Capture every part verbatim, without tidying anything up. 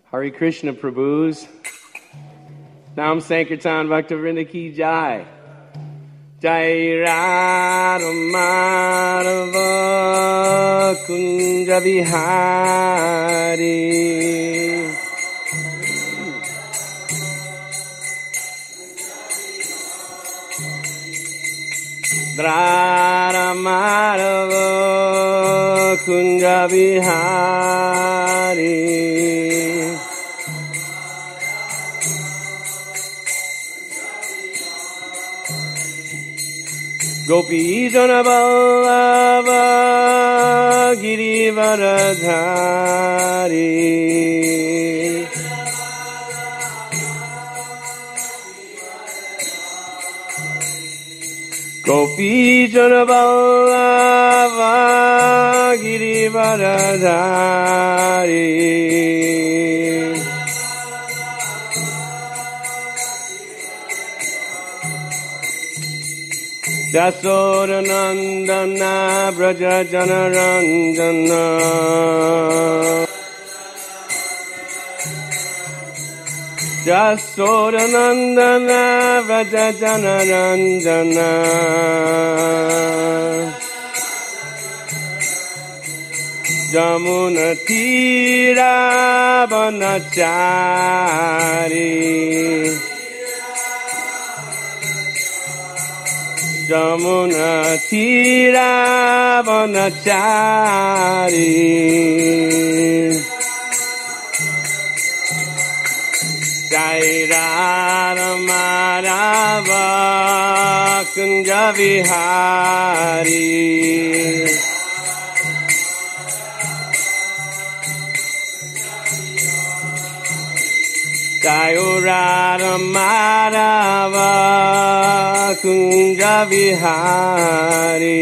Hare Krishna Prabhus. Nam Sankirtan Bhaktivinoda Ki Jai. Jai Radha Madhava Kunja Vihari. Radha Madhava Kunja Vihari. Gopi Jana Vallabha Girivaradhari. Gopi Jana Vallabha Girivaradhari. Jasoda Nandana Braja Jana Ranjana. Jasoda Nandana Braja Jana Ranjana. Jamuna Tira Banachari. Jamuna Tira Banachari. Jai Radha Madhava Kunja Vihari. Jai Radha Madhava Kunja Vihari.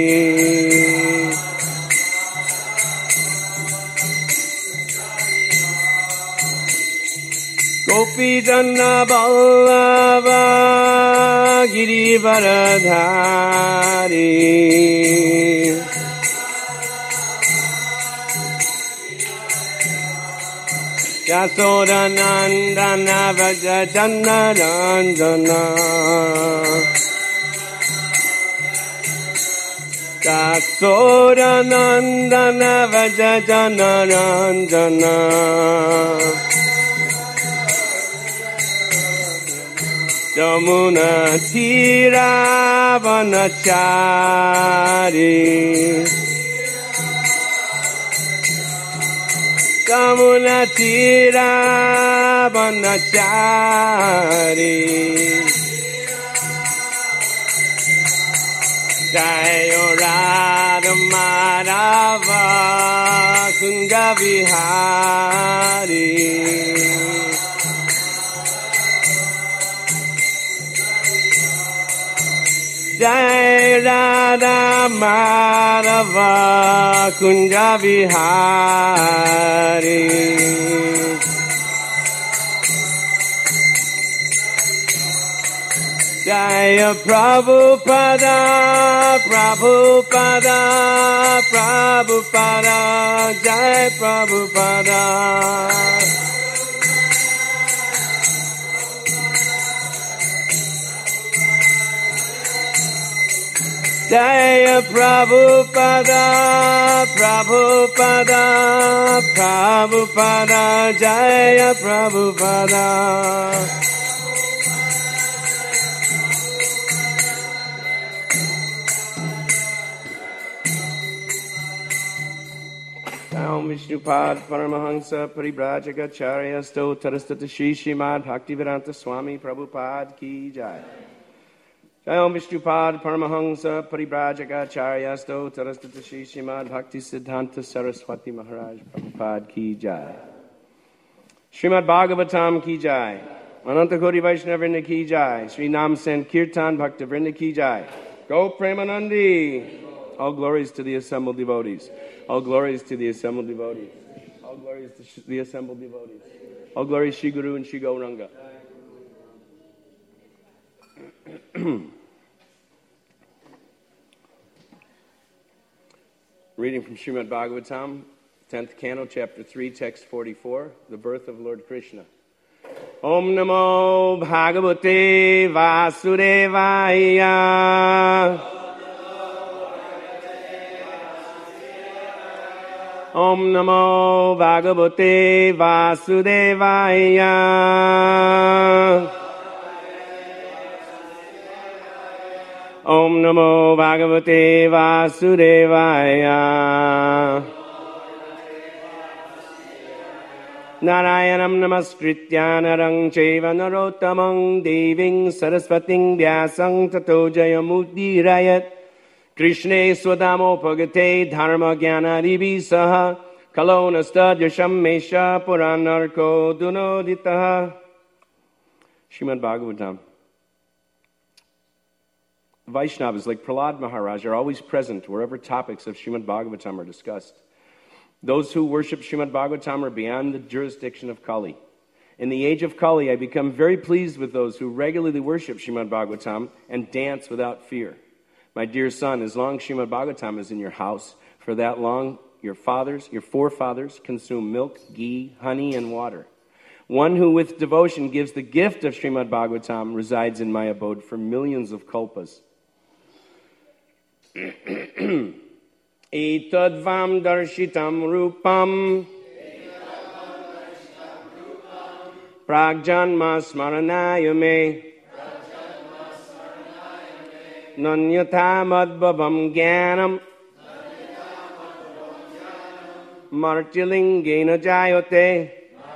Gopi Jana Vallabha Girivaradhari. Jasoda Nandana Braja Jana Ranjana. Jasoda Nandana Braja Jana Ranjana. Jamuna Tira Banachari. Jamuna Tira Banachari. Jai Radha Madhava Kunja Vihari. Jai Radha Madhava Kunja Vihari. Jaya Prabhupada, Prabhupada, Prabhupada, Jai Prabhupada. Jaya Prabhupada, Prabhupada, Prabhupada, Jaya Prabhupada. Om Vishnupad Paramahansa Paribrajagacharya Sto Tarastata Shri Srimad Bhaktivedanta Swami Prabhupada Ki Jai. Jai Om Vishnupad Paramahansa Paribrajagacharya Sto Tarastata Shri Srimad Bhakti Siddhanta Saraswati Maharaj Prabhupada Ki Jai. Srimad Bhagavatam Ki Jai. Ananta Koti Vaishnavrinda Ki Jai. Sri Nam Sankirtan Bhaktivinoda Ki Jai. Go Premanandi. All glories to the assembled devotees. All glories to the assembled devotees. All glories to the assembled devotees. All glories Shri Guru and Shri Gauranga. Reading from Srimad Bhagavatam, tenth Canto, Chapter three, Text forty-four, the birth of Lord Krishna. Om Namo Bhagavate Vasudevaya. Om Namo Bhagavate Vasudevaya. Om Namo Bhagavate Vasudevaya. Narayanam namaskritya narang chaiva narottamang deving saraswating vyasang tato jayamudirayat. Krishne swadamo pagate dharma jnana rivi saha kalonastad yasham mesha puranarko dunoditaha. Srimad Bhagavatam. Vaishnavas like Prahlad Maharaj are always present wherever topics of Srimad Bhagavatam are discussed. Those who worship Srimad Bhagavatam are beyond the jurisdiction of Kali. In the age of Kali, I become very pleased with those who regularly worship Srimad Bhagavatam and dance without fear. My dear son, as long as Srimad Bhagavatam is in your house, for that long your fathers, your forefathers consume milk, ghee, honey, and water. One who with devotion gives the gift of Srimad Bhagavatam resides in my abode for millions of kalpas. Etadvam darshitam rupam pragjanma smaranaya me nanyata madbhavam jnanam martilingena jayate.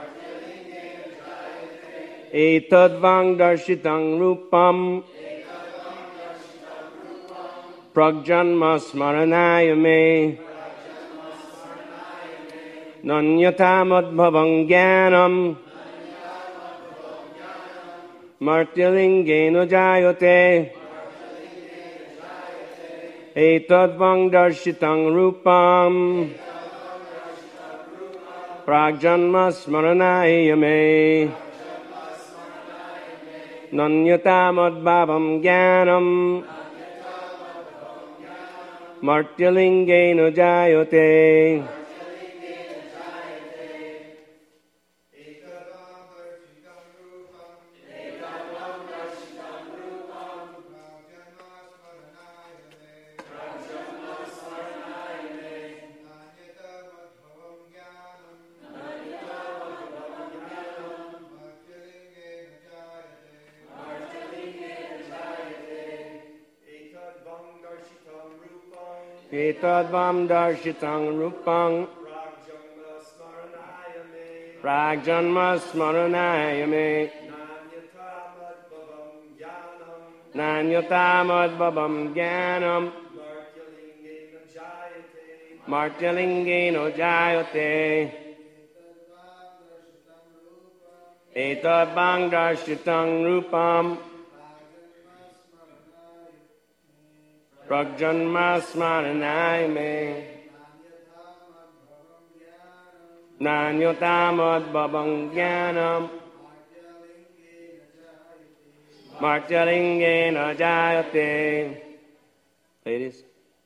Etadvam darshitam rupam pragjanma smaranaya me nanyata madbhavam jnanam martilingena jayate. Etadvam darshitam rupam pragjanma smaranaya me nanyata madbhavam jnanam martyalingena jayate. Etadvam darshitam rupam pragjanma smaranaya me nanyata madbhavam jnanam martyalingena jayate. Etadvam darshitam rupam pragjanma smaranaya me nanyata madbhavam jnanam martyalingena jayate. Ladies.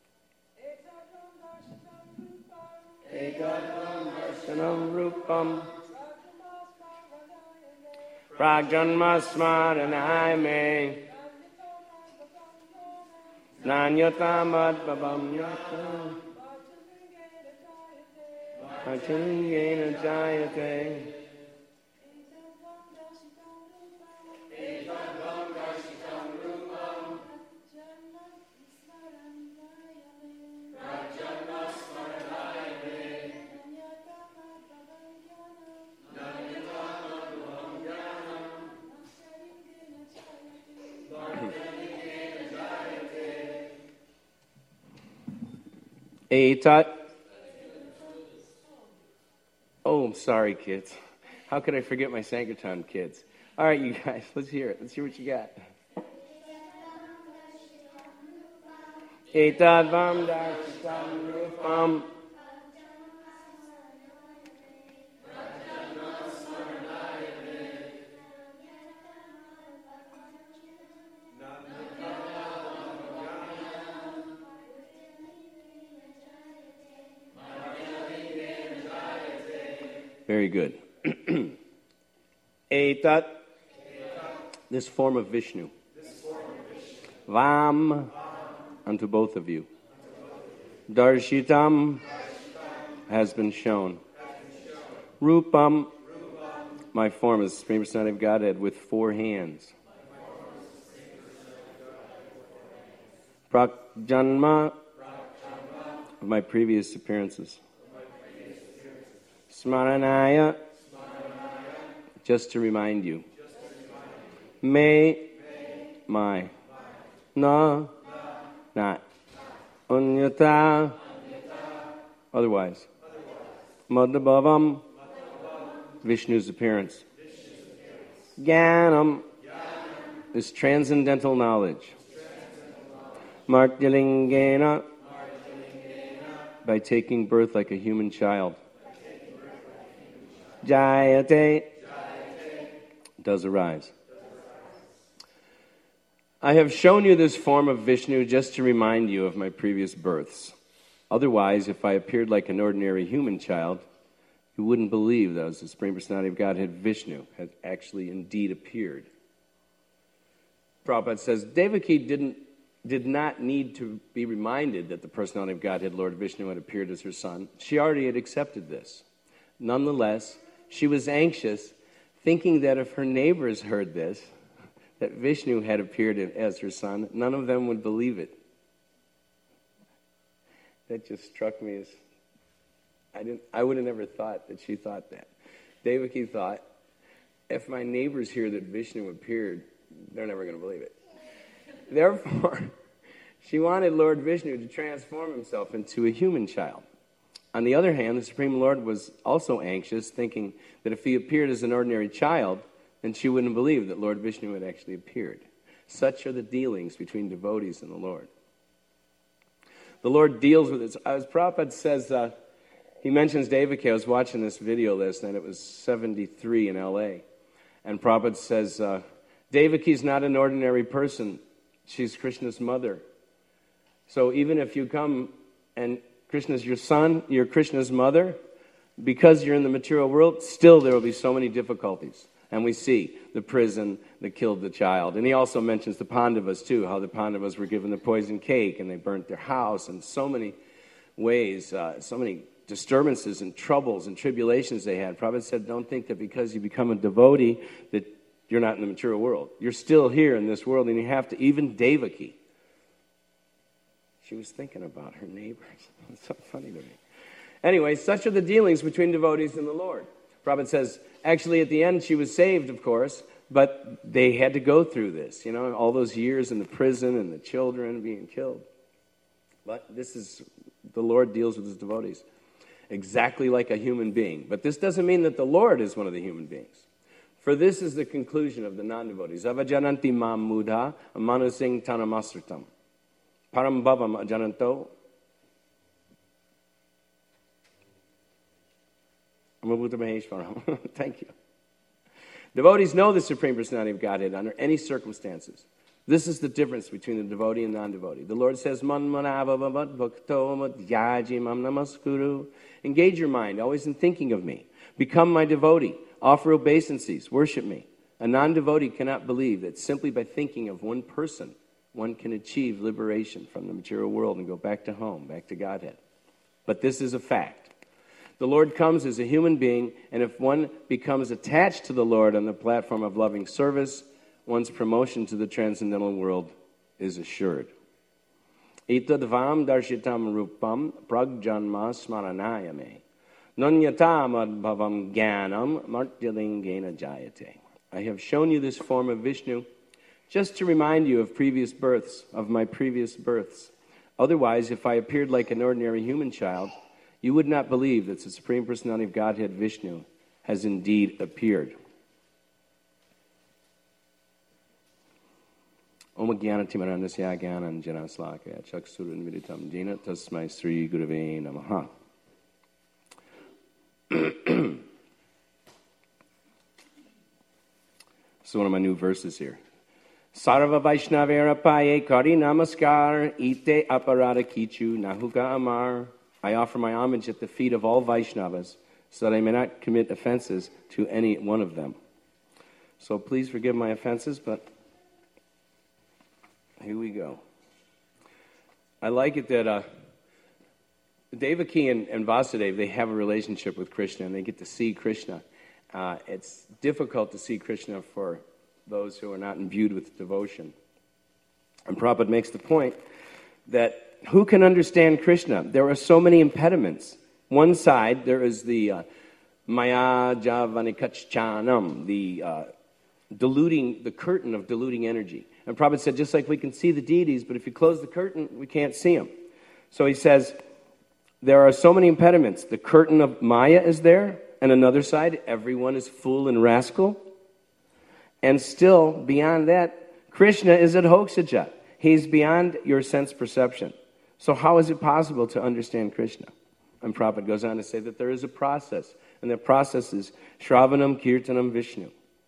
Ekadvam darshanam rupam pragjanma smaranaya me nanyata madbhavam yata martyalingena jayate. Etat. Oh, I'm sorry, kids. How could I forget my Sankirtan kids? All right, you guys, let's hear it. Let's hear what you got. Etadvam darshitam rupam Very good. Etat, this form of Vishnu. Vam, unto both of you. Darshitam, has been shown. Rupam, my form is the Supreme Personality of Godhead with four hands. Prakjanma, of my previous appearances. Smaranaya, just to remind you. Me, my. Na, not. Unyata, otherwise. Madhubhavam, Vishnu's appearance. Jnanam, this transcendental knowledge. Martyalingena, by taking birth like a human child. Jayate, does arise. I have shown you this form of Vishnu just to remind you of my previous births. Otherwise, if I appeared like an ordinary human child, you wouldn't believe that I was the Supreme Personality of Godhead Vishnu had actually indeed appeared. Prabhupada says, Devaki didn't, did not need to be reminded that the Personality of Godhead, Lord Vishnu, had appeared as her son. She already had accepted this. Nonetheless, she was anxious, thinking that if her neighbors heard this, that Vishnu had appeared as her son, none of them would believe it. That just struck me as, I didn't. I would have never thought that she thought that. Devaki thought, if my neighbors hear that Vishnu appeared, they're never going to believe it. Therefore, she wanted Lord Vishnu to transform himself into a human child. On the other hand, the Supreme Lord was also anxious, thinking that if he appeared as an ordinary child, then she wouldn't believe that Lord Vishnu had actually appeared. Such are the dealings between devotees and the Lord. The Lord deals with it. As Prabhupada says, uh, he mentions Devaki. I was watching this video last night. It was seventy-three in L A And Prabhupada says, uh, Devaki's not an ordinary person. She's Krishna's mother. So even if you come and Krishna's your son, you're Krishna's mother, because you're in the material world, still there will be so many difficulties. And we see the prison that killed the child. And he also mentions the Pandavas, too, how the Pandavas were given the poison cake and they burnt their house, and so many ways, uh, so many disturbances and troubles and tribulations they had. Prabhupada said, don't think that because you become a devotee that you're not in the material world. You're still here in this world, and you have to, even Devaki. She was thinking about her neighbors. It's so funny to me. Anyway, such are the dealings between devotees and the Lord. Prabhupada says, actually, at the end, she was saved, of course, but they had to go through this, you know, all those years in the prison and the children being killed. But this is, the Lord deals with his devotees exactly like a human being. But this doesn't mean that the Lord is one of the human beings. For this is the conclusion of the non-devotees. Avajananti mam mudha manusing tanamasritam. Param bhavam ajananto. Thank you. Devotees know the Supreme Personality of Godhead under any circumstances. This is the difference between the devotee and non-devotee. The Lord says, Man manavavavat bhakto madhyaji mam namaskuru. Engage your mind, always in thinking of me. Become my devotee. Offer obeisances. Worship me. A non-devotee cannot believe that simply by thinking of one person, one can achieve liberation from the material world and go back to home, back to Godhead. But this is a fact. The Lord comes as a human being, and if one becomes attached to the Lord on the platform of loving service, one's promotion to the transcendental world is assured. Itadvam darshitam rupam pragjanma smaranaya me. Nanyatam adbhavam jnanam martyalingena jayate. I have shown you this form of Vishnu just to remind you of previous births, of my previous births. Otherwise, if I appeared like an ordinary human child, you would not believe that the Supreme Personality of Godhead, Vishnu, has indeed appeared. Om Jnanatimarandasya Jnananjana Slakaya Chaksurun Viditam Jena Tasmai Sri Gurave Namaha. So one of my new verses here. Sarva Vaishnavera Paye Kari Namaskar Ite Aparada Kichu Nahuka Amar. I offer my homage at the feet of all Vaishnavas, so that I may not commit offenses to any one of them. So please forgive my offenses, but here we go. I like it that uh, Devaki and, and Vasudeva, they have a relationship with Krishna, and they get to see Krishna. Uh, it's difficult to see Krishna for those who are not imbued with devotion. And Prabhupada makes the point that who can understand Krishna? There are so many impediments. One side, there is the uh, Maya Javanikachchanam, the uh, diluting, the curtain of diluting energy. And Prabhupada said, just like we can see the deities, but if you close the curtain, we can't see them. So he says, there are so many impediments. The curtain of Maya is there, and another side, everyone is fool and rascal. And still, beyond that, Krishna is Adhokshaja. He's beyond your sense perception. So how is it possible to understand Krishna? And Prabhupada goes on to say that there is a process, and that process is Shravanam, Kirtanam, Vishnu.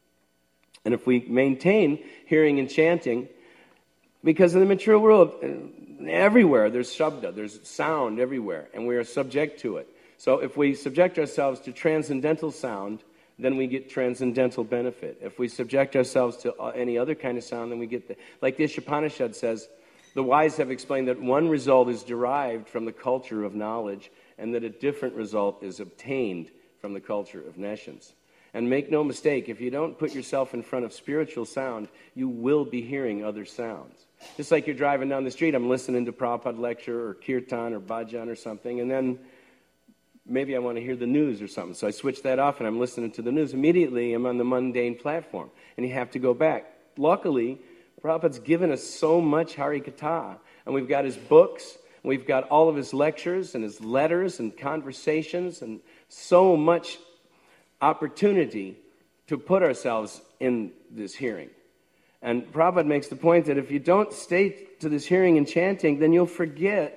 And if we maintain hearing and chanting, because in the material world, everywhere there's shabda, there's sound everywhere, and we are subject to it. So if we subject ourselves to transcendental sound, then we get transcendental benefit. If we subject ourselves to any other kind of sound, then we get the... Like the Ishopanishad says, the wise have explained that one result is derived from the culture of knowledge, and that a different result is obtained from the culture of nescience. And make no mistake, if you don't put yourself in front of spiritual sound, you will be hearing other sounds. Just like you're driving down the street, I'm listening to Prabhupada lecture or kirtan or bhajan or something, and then maybe I want to hear the news or something. So I switch that off and I'm listening to the news. Immediately, I'm on the mundane platform, and you have to go back. Luckily, Prabhupada's given us so much Harikatha, and we've got his books, we've got all of his lectures and his letters and conversations, and so much opportunity to put ourselves in this hearing. And Prabhupada makes the point that if you don't stay to this hearing and chanting, then you'll forget,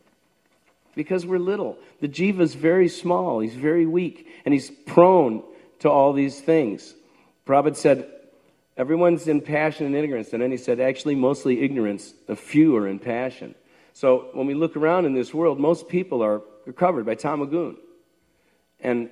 because we're little. The jiva is very small, he's very weak, and he's prone to all these things. Prabhupada said, everyone's in passion and ignorance, and then he said, actually, mostly ignorance, a few are in passion. So when we look around in this world, most people are covered by tamagun. And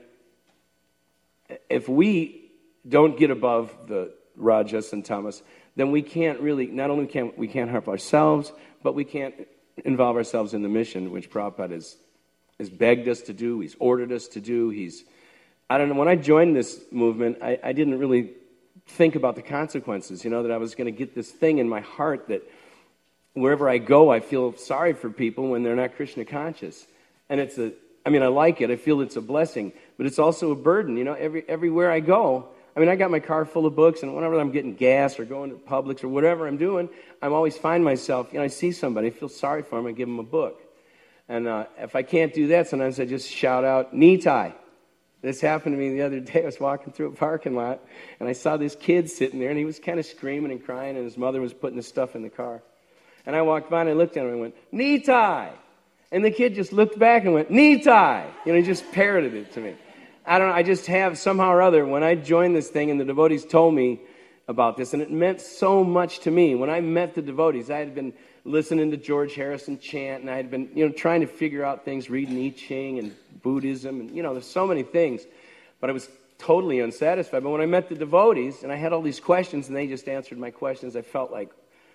if we don't get above the rajas and tamas, then we can't really, not only can we can't help ourselves, but we can't involve ourselves in the mission, which Prabhupada has, has begged us to do, he's ordered us to do. He's, I don't know, when I joined this movement, I, I didn't really think about the consequences, you know, that I was going to get this thing in my heart that wherever I go, I feel sorry for people when they're not Krishna conscious. And it's a, I mean, I like it, I feel it's a blessing, but it's also a burden, you know, every everywhere I go. I mean, I got my car full of books, and whenever I'm getting gas or going to Publix or whatever I'm doing, I always find myself, you know, I see somebody, I feel sorry for them, I give them a book. And uh, if I can't do that, sometimes I just shout out, Nitai. This happened to me the other day. I was walking through a parking lot, and I saw this kid sitting there, and he was kind of screaming and crying, and his mother was putting his stuff in the car. And I walked by, and I looked at him, and I went, Nitai. And the kid just looked back and went, Nitai. You know, he just parroted it to me. I don't know, I just have, somehow or other, when I joined this thing and the devotees told me about this, and it meant so much to me. When I met the devotees, I had been listening to George Harrison chant, and I had been, you know, trying to figure out things, reading I Ching and Buddhism, and, you know, there's so many things, but I was totally unsatisfied. But when I met the devotees, and I had all these questions, and they just answered my questions, I felt like,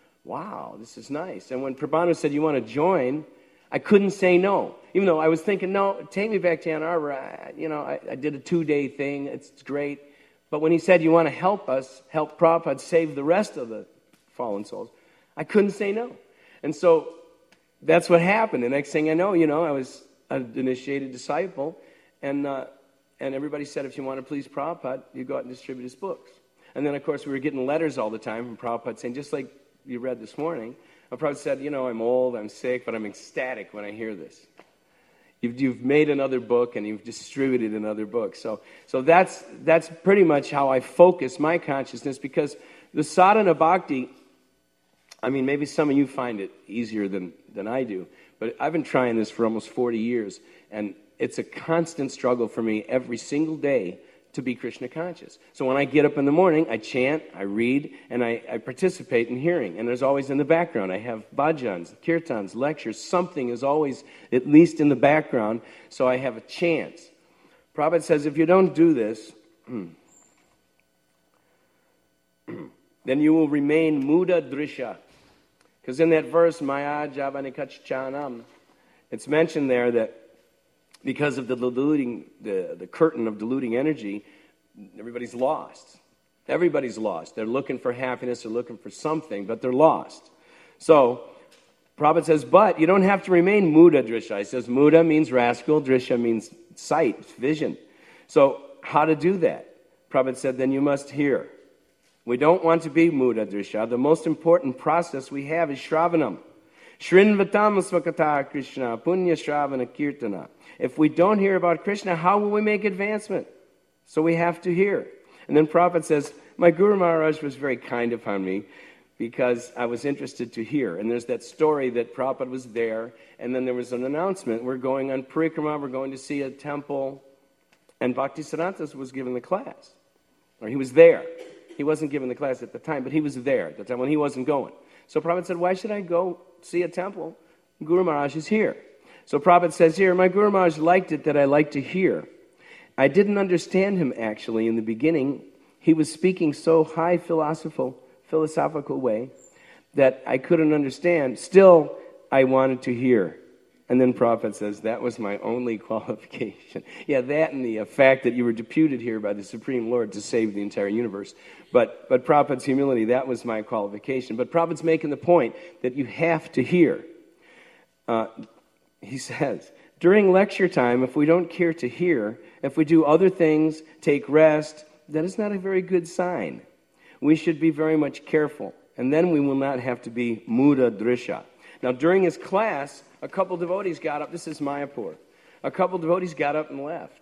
wow, this is nice. And when Prabhanu said, you want to join, I couldn't say no, even though I was thinking, no, take me back to Ann Arbor. I, you know, I, I did a two-day thing. It's great. But when he said, you want to help us, help Prabhupada save the rest of the fallen souls, I couldn't say no. And so that's what happened. The next thing I know, you know, I was an initiated disciple, and uh, and everybody said, if you want to please Prabhupada, you go out and distribute his books. And then, of course, we were getting letters all the time from Prabhupada saying, just like you read this morning, Prabhupada said, you know, I'm old, I'm sick, but I'm ecstatic when I hear this. You've, you've made another book, and you've distributed another book. So so that's that's pretty much how I focus my consciousness, because the sadhana bhakti, I mean, maybe some of you find it easier than, than I do, but I've been trying this for almost forty years, and it's a constant struggle for me every single day to be Krishna conscious. So when I get up in the morning, I chant, I read, and I, I participate in hearing. And there's always in the background, I have bhajans, kirtans, lectures. Something is always at least in the background, so I have a chance. Prabhupada says, if you don't do this, then you will remain muda drisha. Because in that verse, Maya Javanikachchanam, it's mentioned there that because of the diluting, the, the curtain of diluting energy, everybody's lost. Everybody's lost. They're looking for happiness, they're looking for something, but they're lost. So, Prabhupada says, but you don't have to remain muda drisha. He says muda means rascal, drisha means sight, vision. So, how to do that? Prabhupada said, then you must hear. We don't want to be muda drisha. The most important process we have is shravanam. Shrinvatam svakata Krishna, punya shravana kirtana. If we don't hear about Krishna, how will we make advancement? So we have to hear. And then Prabhupada says, my Guru Maharaj was very kind upon me because I was interested to hear. And there's that story that Prabhupada was there, and then there was an announcement, we're going on parikrama, we're going to see a temple, and Bhaktisiddhanta was given the class. Or he was there. He wasn't given the class at the time, but he was there at the time when he wasn't going. So Prabhupada said, why should I go see a temple? Guru Maharaj is here. So Prabhupada says here, my Guru Maharaj liked it that I like to hear. I didn't understand him actually in the beginning. He was speaking so high philosophical, philosophical way that I couldn't understand. Still, I wanted to hear. And then Prabhupada says, that was my only qualification. Yeah, that and the uh, fact that you were deputed here by the Supreme Lord to save the entire universe. But but Prabhupada's humility, that was my qualification. But Prabhupada's making the point that you have to hear. Uh, he says, during lecture time, if we don't care to hear, if we do other things, take rest, that is not a very good sign. We should be very much careful. And then we will not have to be muda drisha. Now, during his class, a couple devotees got up. This is Mayapur. A couple devotees got up and left.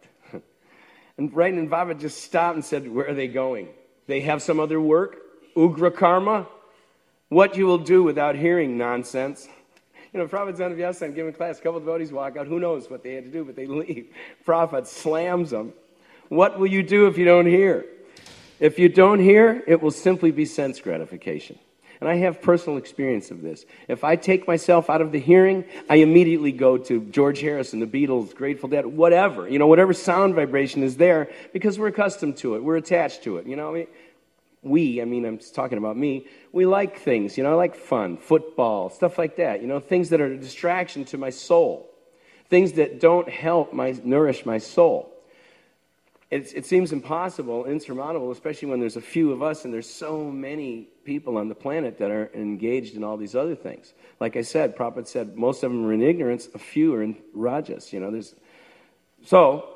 And right, and Baba just stopped and said, where are they going? They have some other work? Ugra karma? What you will do without hearing nonsense? You know, Prabhupada's on Vyasa giving class. A couple devotees walk out. Who knows what they had to do, but they leave. Prabhupada slams them. What will you do if you don't hear? If you don't hear, it will simply be sense gratification. And I have personal experience of this. If I take myself out of the hearing, I immediately go to George Harrison, the Beatles, Grateful Dead, whatever. You know, whatever sound vibration is there, because we're accustomed to it. We're attached to it. You know, I mean, we, I mean, I'm talking about me, we like things. You know, I like fun, football, stuff like that. You know, things that are a distraction to my soul. Things that don't help my nourish my soul. It, it seems impossible, insurmountable, especially when there's a few of us and there's so many people on the planet that are engaged in all these other things. Like I said, Prabhupada said most of them are in ignorance, a few are in rajas. You know, there's so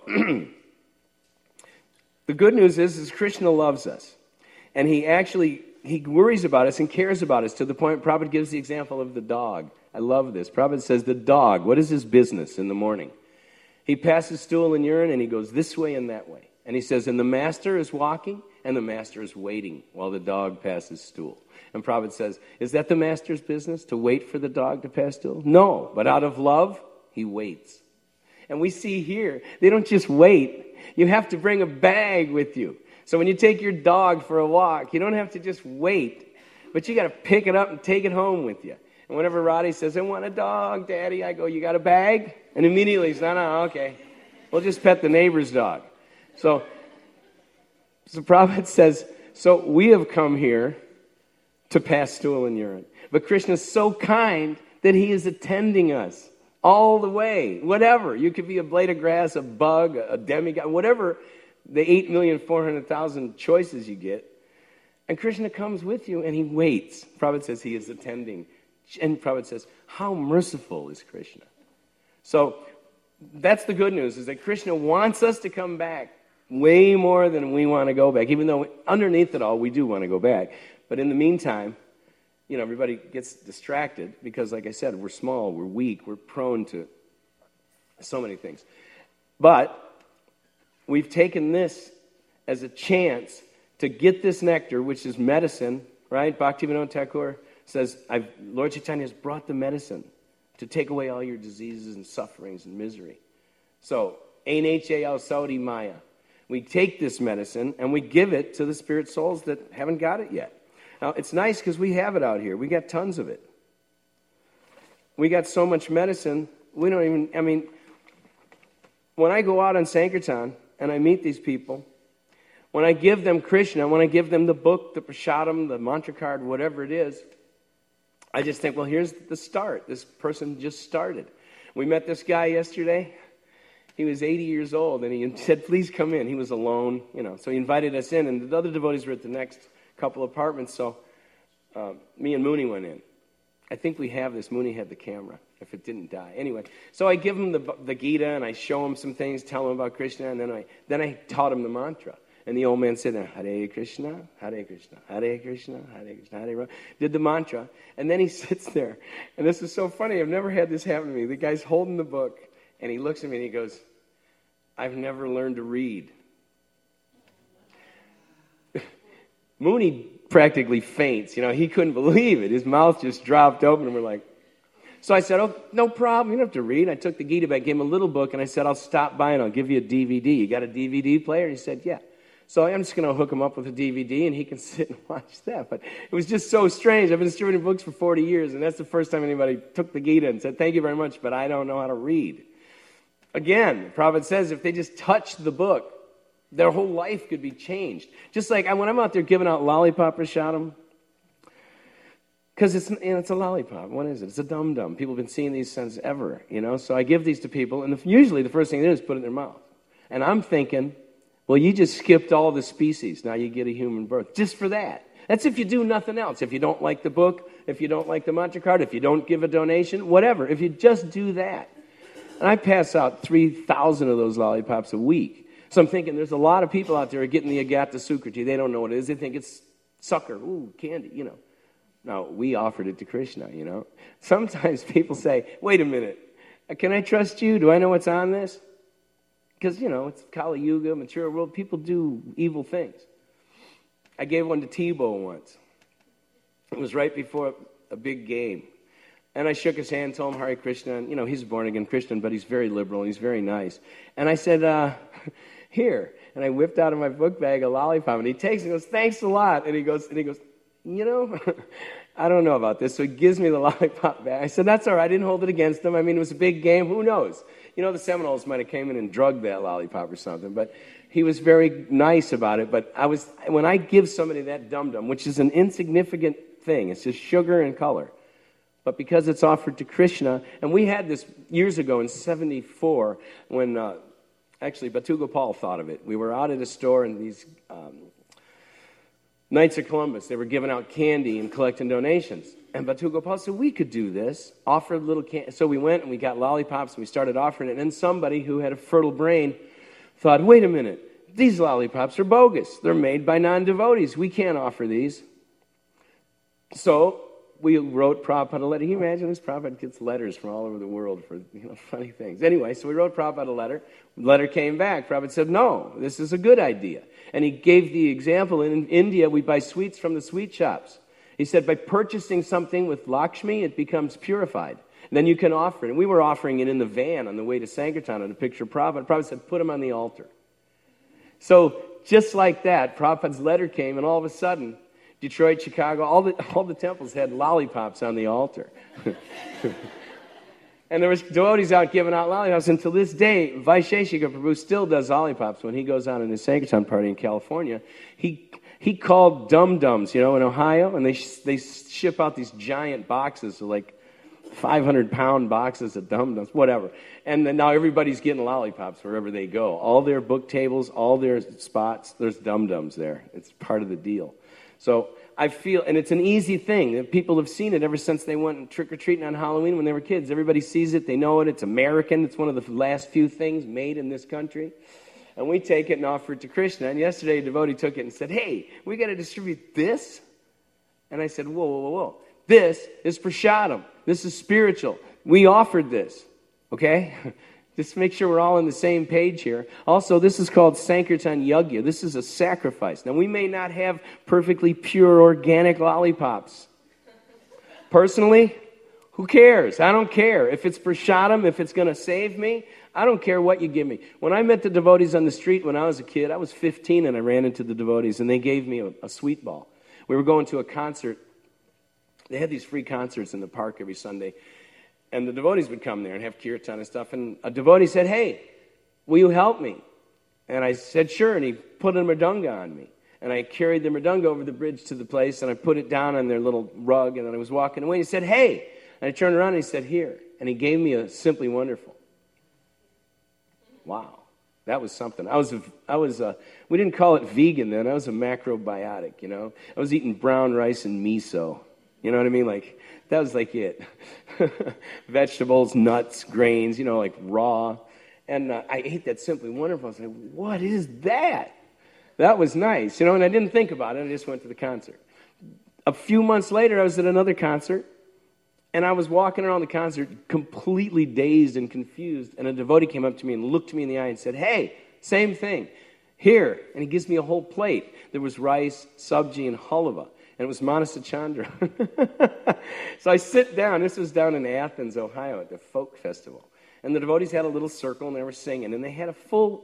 the good news is, is Krishna loves us, and he actually he worries about us and cares about us to the point Prabhupada gives the example of the dog. I love this. Prabhupada says the dog. What is his business in the morning? He passes stool and urine, and he goes this way and that way. And he says, and the master is walking, and the master is waiting while the dog passes stool. And Prabhupada says, is that the master's business, to wait for the dog to pass stool? No, but out of love, he waits. And we see here, they don't just wait. You have to bring a bag with you. So when you take your dog for a walk, you don't have to just wait, but you got to pick it up and take it home with you. And whenever Roddy says, I want a dog, Daddy, I go, you got a bag? And immediately he's, no, no, okay. We'll just pet the neighbor's dog. So, so Prabhupada says, so we have come here to pass stool and urine. But Krishna is so kind that he is attending us all the way. Whatever. You could be a blade of grass, a bug, a demigod, whatever the eight million four hundred thousand choices you get. And Krishna comes with you and he waits. Prabhupada says he is attending. And Prabhupada says, how merciful is Krishna? So that's the good news, is that Krishna wants us to come back way more than we want to go back, even though underneath it all, we do want to go back. But in the meantime, you know, everybody gets distracted because, like I said, we're small, we're weak, we're prone to so many things. But we've taken this as a chance to get this nectar, which is medicine, right? Bhaktivinoda Thakur says, I've, Lord Chaitanya has brought the medicine to take away all your diseases and sufferings and misery. So, N H A L Saudi Maya. We take this medicine and we give it to the spirit souls that haven't got it yet. Now, it's nice because we have it out here. We got tons of it. We got so much medicine, we don't even, I mean, when I go out on Sankirtan, and I meet these people, when I give them Krishna, when I give them the book, the prasadam, the mantra card, whatever it is, I just think, well, here's the start. This person just started. We met this guy yesterday. He was eighty years old, and he said, please come in. He was alone, you know. So he invited us in, and the other devotees were at the next couple apartments, so uh, me and Mooney went in. I think we have this. Mooney had the camera, if it didn't die. Anyway, so I give him the, the Gita, and I show him some things, tell him about Krishna, and then I then I taught him the mantra. And the old man said, Hare Krishna, Hare Krishna, Hare Krishna, Hare Krishna, Hare Krishna. Did the mantra. And then he sits there. And this is so funny. I've never had this happen to me. The guy's holding the book, and he looks at me and he goes, I've never learned to read. Mooney practically faints. You know, he couldn't believe it. His mouth just dropped open, and we're like... So I said, oh, no problem. You don't have to read. I took the Gita back, gave him a little book, and I said, I'll stop by and I'll give you a D V D. You got a D V D player? And he said, yeah. So I'm just going to hook him up with a D V D, and he can sit and watch that. But it was just so strange. I've been distributing books for forty years, and that's the first time anybody took the Gita and said, thank you very much, but I don't know how to read. Again, the prophet says if they just touch the book, their whole life could be changed. Just like when I'm out there giving out lollipop prasadam, because it's, you know, it's a lollipop. What is it? It's a dum-dum. People have been seeing these since ever, you know. So I give these to people, and the, usually the first thing they do is put it in their mouth. And I'm thinking, well, you just skipped all the species. Now you get a human birth. Just for that. That's if you do nothing else. If you don't like the book, if you don't like the mantra card, if you don't give a donation, whatever. If you just do that. And I pass out three thousand of those lollipops a week. So I'm thinking there's a lot of people out there who are getting the Agata Sukriti. They don't know what it is. They think it's sucker, ooh, candy, you know. No, we offered it to Krishna, you know. Sometimes people say, wait a minute, can I trust you? Do I know what's on this? Because, you know, it's Kali Yuga, mature world. People do evil things. I gave one to Tebow once. It was right before a big game. And I shook his hand, told him Hare Krishna. And, you know, he's a born-again Christian, but he's very liberal. And he's very nice. And I said, uh, here. And I whipped out of my book bag a lollipop. And he takes it and goes, thanks a lot. And he goes, and he goes, you know, I don't know about this. So he gives me the lollipop back. I said, that's all right. I didn't hold it against him. I mean, it was a big game. Who knows? You know, the Seminoles might have came in and drugged that lollipop or something. But he was very nice about it. But I was when I give somebody that dum-dum, which is an insignificant thing, it's just sugar and color. But because it's offered to Krishna, and we had this years ago in seventy-four when, uh, actually, Batu Gopal thought of it. We were out at a store and these... Um, Knights of Columbus, they were giving out candy and collecting donations. And Batu Gopal said, we could do this, offer a little candy. So we went and we got lollipops and we started offering it. And then somebody who had a fertile brain thought, wait a minute, these lollipops are bogus. They're made by non-devotees. We can't offer these. So we wrote Prabhupada a letter. Can you imagine this? Prabhupada gets letters from all over the world for, you know, funny things. Anyway, so we wrote Prabhupada a letter. The letter came back. Prabhupada said, no, this is a good idea. And he gave the example, in India, we buy sweets from the sweet shops. He said, by purchasing something with Lakshmi, it becomes purified. And then you can offer it. And we were offering it in the van on the way to Sankirtan on a picture of Prabhupada. Prabhupada said, put them on the altar. So just like that, Prabhupada's letter came, and all of a sudden, Detroit, Chicago, all the, all the temples had lollipops on the altar. And there was devotees out giving out lollipops. And to this day, Vaisheshika Prabhu still does lollipops when he goes out in his Sankirtan party in California. He he called dum-dums, you know, in Ohio, and they they ship out these giant boxes, like five hundred pound boxes of dum-dums, whatever. And then now everybody's getting lollipops wherever they go. All their book tables, all their spots, there's dum-dums there. It's part of the deal. So I feel, and it's an easy thing. People have seen it ever since they went trick-or-treating on Halloween when they were kids. Everybody sees it. They know it. It's American. It's one of the last few things made in this country. And we take it and offer it to Krishna. And yesterday a devotee took it and said, hey, we got to distribute this? And I said, whoa, whoa, whoa, whoa. This is prasadam. This is spiritual. We offered this, okay? Just make sure we're all on the same page here. Also, this is called Sankirtan Yagya. This is a sacrifice. Now, we may not have perfectly pure organic lollipops. Personally, who cares? I don't care. If it's prasadam, if it's going to save me, I don't care what you give me. When I met the devotees on the street when I was a kid, I was fifteen and I ran into the devotees and they gave me a, a sweet ball. We were going to a concert. They had these free concerts in the park every Sunday. And the devotees would come there and have kirtan and stuff. And a devotee said, hey, will you help me? And I said, sure, and he put a merdunga on me. And I carried the merdunga over the bridge to the place, and I put it down on their little rug, and then I was walking away, and he said, hey. And I turned around, and he said, here. And he gave me a Simply Wonderful. Wow. That was something. I was, a, I was a, we didn't call it vegan then. I was a macrobiotic, you know. I was eating brown rice and miso. You know what I mean? Like, that was like it. Vegetables, nuts, grains, you know, like raw. And uh, I ate that Simply Wonderful. I was like, what is that? That was nice, you know, and I didn't think about it. I just went to the concert. A few months later, I was at another concert, and I was walking around the concert completely dazed and confused, and a devotee came up to me and looked me in the eye and said, hey, same thing, here. And he gives me a whole plate. There was rice, sabji, and halva, and it was Manasa Chandra. So I sit down. This was down in Athens, Ohio, at the folk festival. And the devotees had a little circle, and they were singing, and they had a full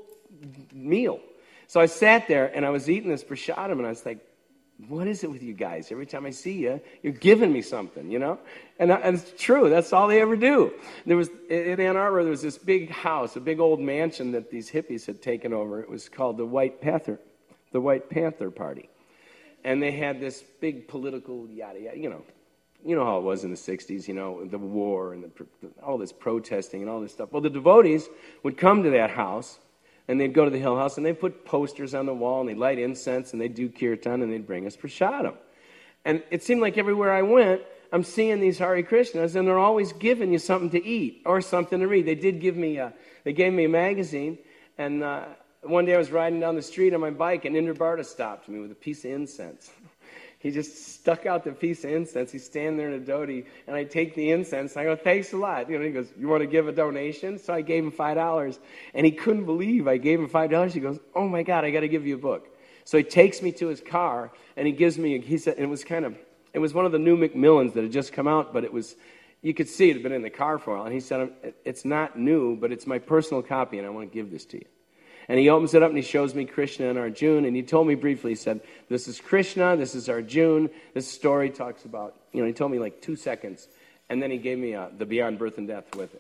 meal. So I sat there, and I was eating this prasadam, and I was like, what is it with you guys? Every time I see you, you're giving me something, you know? And, and it's true. That's all they ever do. There was, in Ann Arbor, there was this big house, a big old mansion that these hippies had taken over. It was called the White Panther, the White Panther Party. And they had this big political yada yada, you know. You know how it was in the sixties, you know, the war and the, all this protesting and all this stuff. Well, the devotees would come to that house, and they'd go to the Hill House, and they'd put posters on the wall, and they'd light incense, and they'd do kirtan, and they'd bring us prasadam. And it seemed like everywhere I went, I'm seeing these Hare Krishnas, and they're always giving you something to eat or something to read. They did give me a, they gave me a magazine, and uh, one day I was riding down the street on my bike, and Indra Bharta stopped me with a piece of incense. He just stuck out the piece of incense. He's standing there in a dhoti, and I take the incense, and I go, thanks a lot. You know, he goes, you want to give a donation? So I gave him five dollars, and he couldn't believe I gave him five dollars. He goes, oh, my God, I got to give you a book. So he takes me to his car, and he gives me, he said, and it was kind of, it was one of the new Macmillans that had just come out, but it was, you could see it had been in the car for a while. And he said, it's not new, but it's my personal copy, and I want to give this to you. And he opens it up and he shows me Krishna and Arjuna. And he told me briefly, he said, this is Krishna, this is Arjuna. This story talks about, you know, he told me like two seconds. And then he gave me uh, the Beyond Birth and Death with it.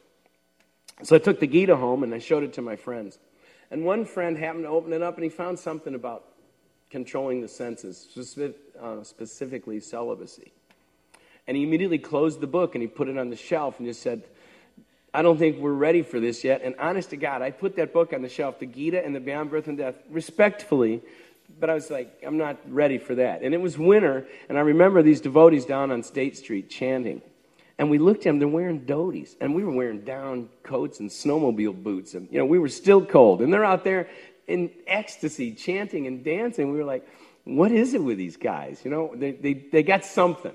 So I took the Gita home and I showed it to my friends. And one friend happened to open it up and he found something about controlling the senses, specific, uh, specifically celibacy. And he immediately closed the book and he put it on the shelf and just said, I don't think we're ready for this yet. And honest to God, I put that book on the shelf, the Gita and the Beyond Birth and Death, respectfully, but I was like, I'm not ready for that. And it was winter, and I remember these devotees down on State Street chanting. And we looked at them, they're wearing dhotis. And we were wearing down coats and snowmobile boots. And, you know, we were still cold. And they're out there in ecstasy, chanting and dancing. We were like, what is it with these guys? You know, they they, they got something.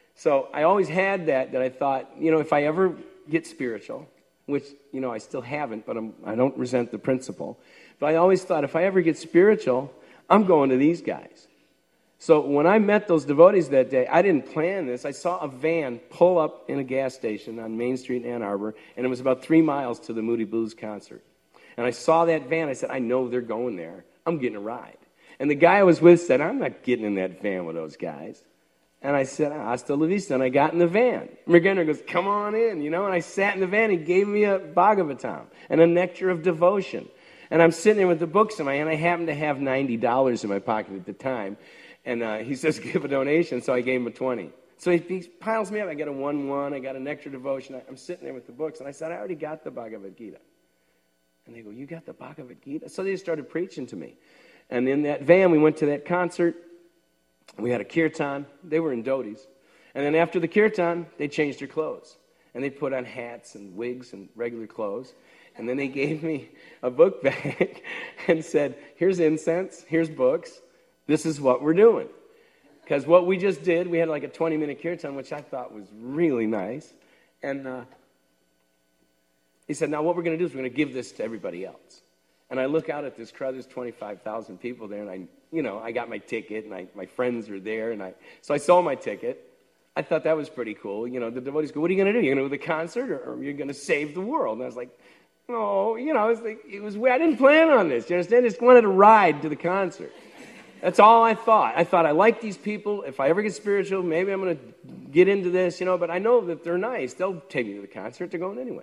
So I always had that, that I thought, you know, if I ever get spiritual, which, you know, I still haven't, but I'm, I don't resent the principle. But I always thought, if I ever get spiritual, I'm going to these guys. So when I met those devotees that day, I didn't plan this. I saw a van pull up in a gas station on Main Street in Ann Arbor, and it was about three miles to the Moody Blues concert. And I saw that van. I said, I know they're going there. I'm getting a ride. And the guy I was with said, I'm not getting in that van with those guys. And I said, hasta la vista, and I got in the van. McGinner goes, come on in, you know, and I sat in the van. He gave me a Bhagavatam and a nectar of devotion. And I'm sitting there with the books in my hand. I happened to have ninety dollars in my pocket at the time. And uh, he says, give a donation, so I gave him a twenty. So he, he piles me up. I got a one one, I got a nectar devotion. I, I'm sitting there with the books, and I said, I already got the Bhagavad Gita. And they go, you got the Bhagavad Gita? So they just started preaching to me. And in that van, we went to that concert. We had a kirtan. They were in dhotis. And then after the kirtan, they changed their clothes. And they put on hats and wigs and regular clothes. And then they gave me a book bag and said, here's incense, here's books. This is what we're doing. Because what we just did, we had like a twenty-minute kirtan, which I thought was really nice. And uh, he said, now what we're going to do is we're going to give this to everybody else. And I look out at this crowd, there's twenty-five thousand people there, and I, you know, I got my ticket, and I, my friends are there, and I, so I sold my ticket. I thought that was pretty cool. You know, the devotees go, what are you going to do? You're going to go to the concert, or, or are you going to save the world? And I was like, no, you know, it was like, it was, I didn't plan on this. You understand? I just wanted to ride to the concert. That's all I thought. I thought, I like these people. If I ever get spiritual, maybe I'm going to get into this, you know, but I know that they're nice. They'll take me to the concert. They're going anyway.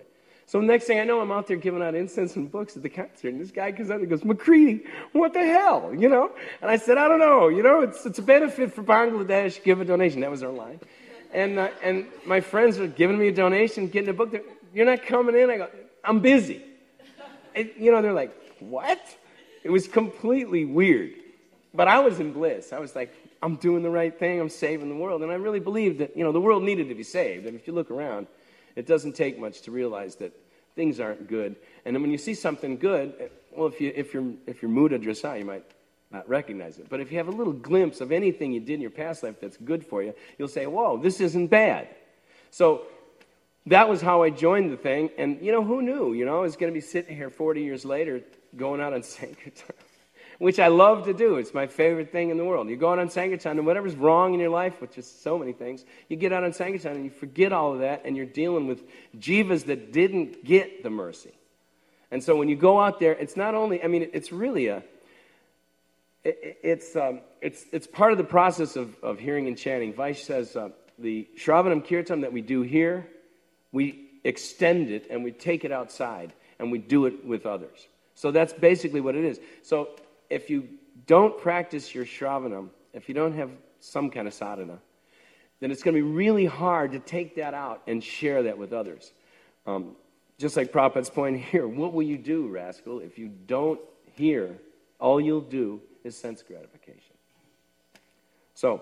So next thing I know, I'm out there giving out incense and books at the concert, and this guy comes up and goes, McCready, what the hell, you know? And I said, I don't know, you know, it's it's a benefit for Bangladesh, give a donation. That was our line. And uh, and my friends are giving me a donation, getting a book. They're, You're not coming in? I go, I'm busy. And, you know, they're like, what? It was completely weird. But I was in bliss. I was like, I'm doing the right thing. I'm saving the world. And I really believed that, you know, the world needed to be saved. And if you look around, it doesn't take much to realize that things aren't good. And then when you see something good, well, if you if you're if you're Muda Drasa, you might not recognize it. But if you have a little glimpse of anything you did in your past life that's good for you, you'll say, whoa, this isn't bad. So that was how I joined the thing. And, you know, who knew? You know, I was going to be sitting here forty years later going out on Sankirtan, which I love to do. It's my favorite thing in the world. You go out on Sankirtan, and whatever's wrong in your life, which is so many things, you get out on Sankirtan and you forget all of that, and you're dealing with jivas that didn't get the mercy. And so when you go out there, it's not only, I mean, it's really a, it, it's um, it's it's part of the process of, of hearing and chanting. Vaish says uh, the Shravanam Kirtan that we do here, we extend it and we take it outside and we do it with others. So that's basically what it is. So if you don't practice your Shravanam, if you don't have some kind of sadhana, then it's going to be really hard to take that out and share that with others. Um, just like Prabhupada's point here, what will you do, rascal, if you don't hear? All you'll do is sense gratification. So,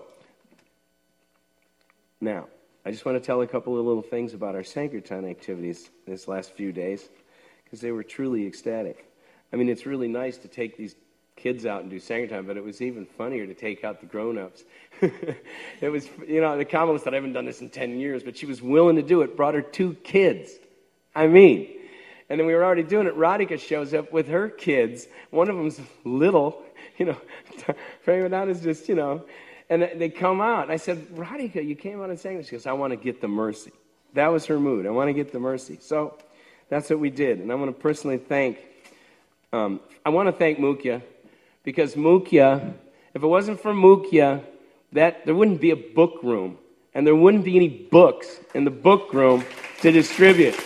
now, I just want to tell a couple of little things about our Sankirtan activities this last few days, because they were truly ecstatic. I mean, it's really nice to take these kids out and do Sankirtan, but it was even funnier to take out the grown-ups. It was, you know, the Kamala said, I haven't done this in ten years, but she was willing to do it, brought her two kids. I mean, and then we were already doing it. Radhika shows up with her kids. One of them's little, you know, Premananda's just, you know, and they come out. And I said, Radhika, you came out and sang this. She goes, I want to get the mercy. That was her mood. I want to get the mercy. So that's what we did. And I want to personally thank, um, I want to thank Mukhya, because Mukhya, if it wasn't for Mukhya, that there wouldn't be a book room. And there wouldn't be any books in the book room to distribute.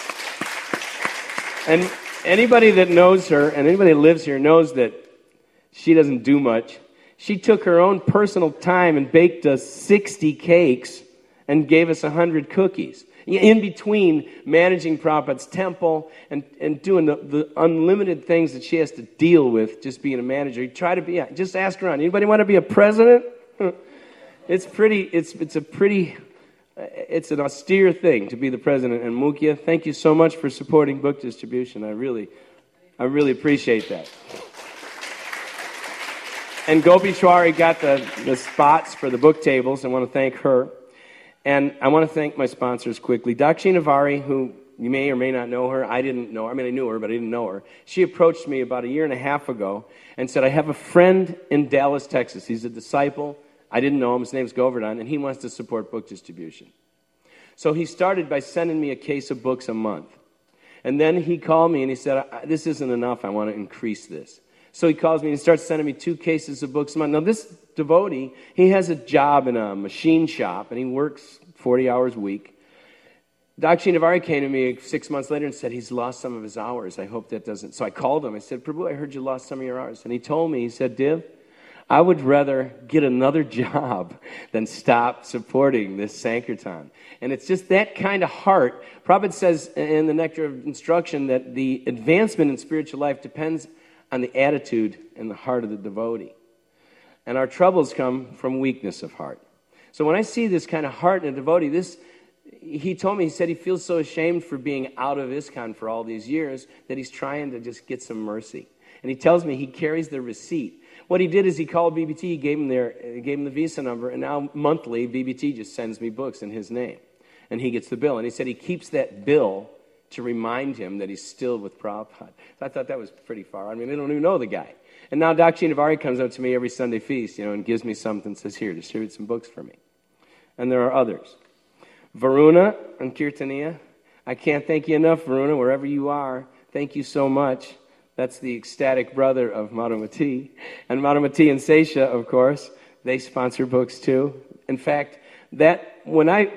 And anybody that knows her, and anybody that lives here, knows that she doesn't do much. She took her own personal time and baked us sixty cakes and gave us one hundred cookies. In between managing Prabhupada's temple and, and doing the, the unlimited things that she has to deal with just being a manager. You try to be, just ask around. Anybody want to be a president? It's pretty, it's it's a pretty, it's an austere thing to be the president. And Mukhya, thank you so much for supporting book distribution. I really, I really appreciate that. And Gopi Chwari got the, the spots for the book tables. I want to thank her. And I want to thank my sponsors quickly. Dakshina Vari, who you may or may not know her. I didn't know her. I mean, I knew her, but I didn't know her. She approached me about a year and a half ago and said, I have a friend in Dallas, Texas. He's a disciple. I didn't know him. His name's Govardhan, and he wants to support book distribution. So he started by sending me a case of books a month. And then he called me and he said, this isn't enough. I want to increase this. So he calls me and starts sending me two cases of books a month. Now, this devotee, he has a job in a machine shop, and he works forty hours a week. Dakshina Vari came to me six months later and said, he's lost some of his hours. I hope that doesn't... So I called him. I said, Prabhu, I heard you lost some of your hours. And he told me, he said, Div, I would rather get another job than stop supporting this Sankirtan. And it's just that kind of heart. Prabhupada says in the Nectar of Instruction that the advancement in spiritual life depends on the attitude and the heart of the devotee. And our troubles come from weakness of heart. So when I see this kind of heart in a devotee, this, he told me, he said he feels so ashamed for being out of ISKCON for all these years that he's trying to just get some mercy. And he tells me he carries the receipt. What he did is he called B B T, gave him their, gave him the Visa number, and now monthly B B T just sends me books in his name. And he gets the bill. And he said he keeps that bill to remind him that he's still with Prabhupada. So I thought that was pretty far. I mean, they don't even know the guy. And now Dakshina Vari comes up to me every Sunday feast, you know, and gives me something, says, here, distribute some books for me. And there are others. Varuna and Kirtaniya, I can't thank you enough, Varuna, wherever you are. Thank you so much. That's the ecstatic brother of Madhumati. And Madhumati and Sesha, of course, they sponsor books too. In fact, that when I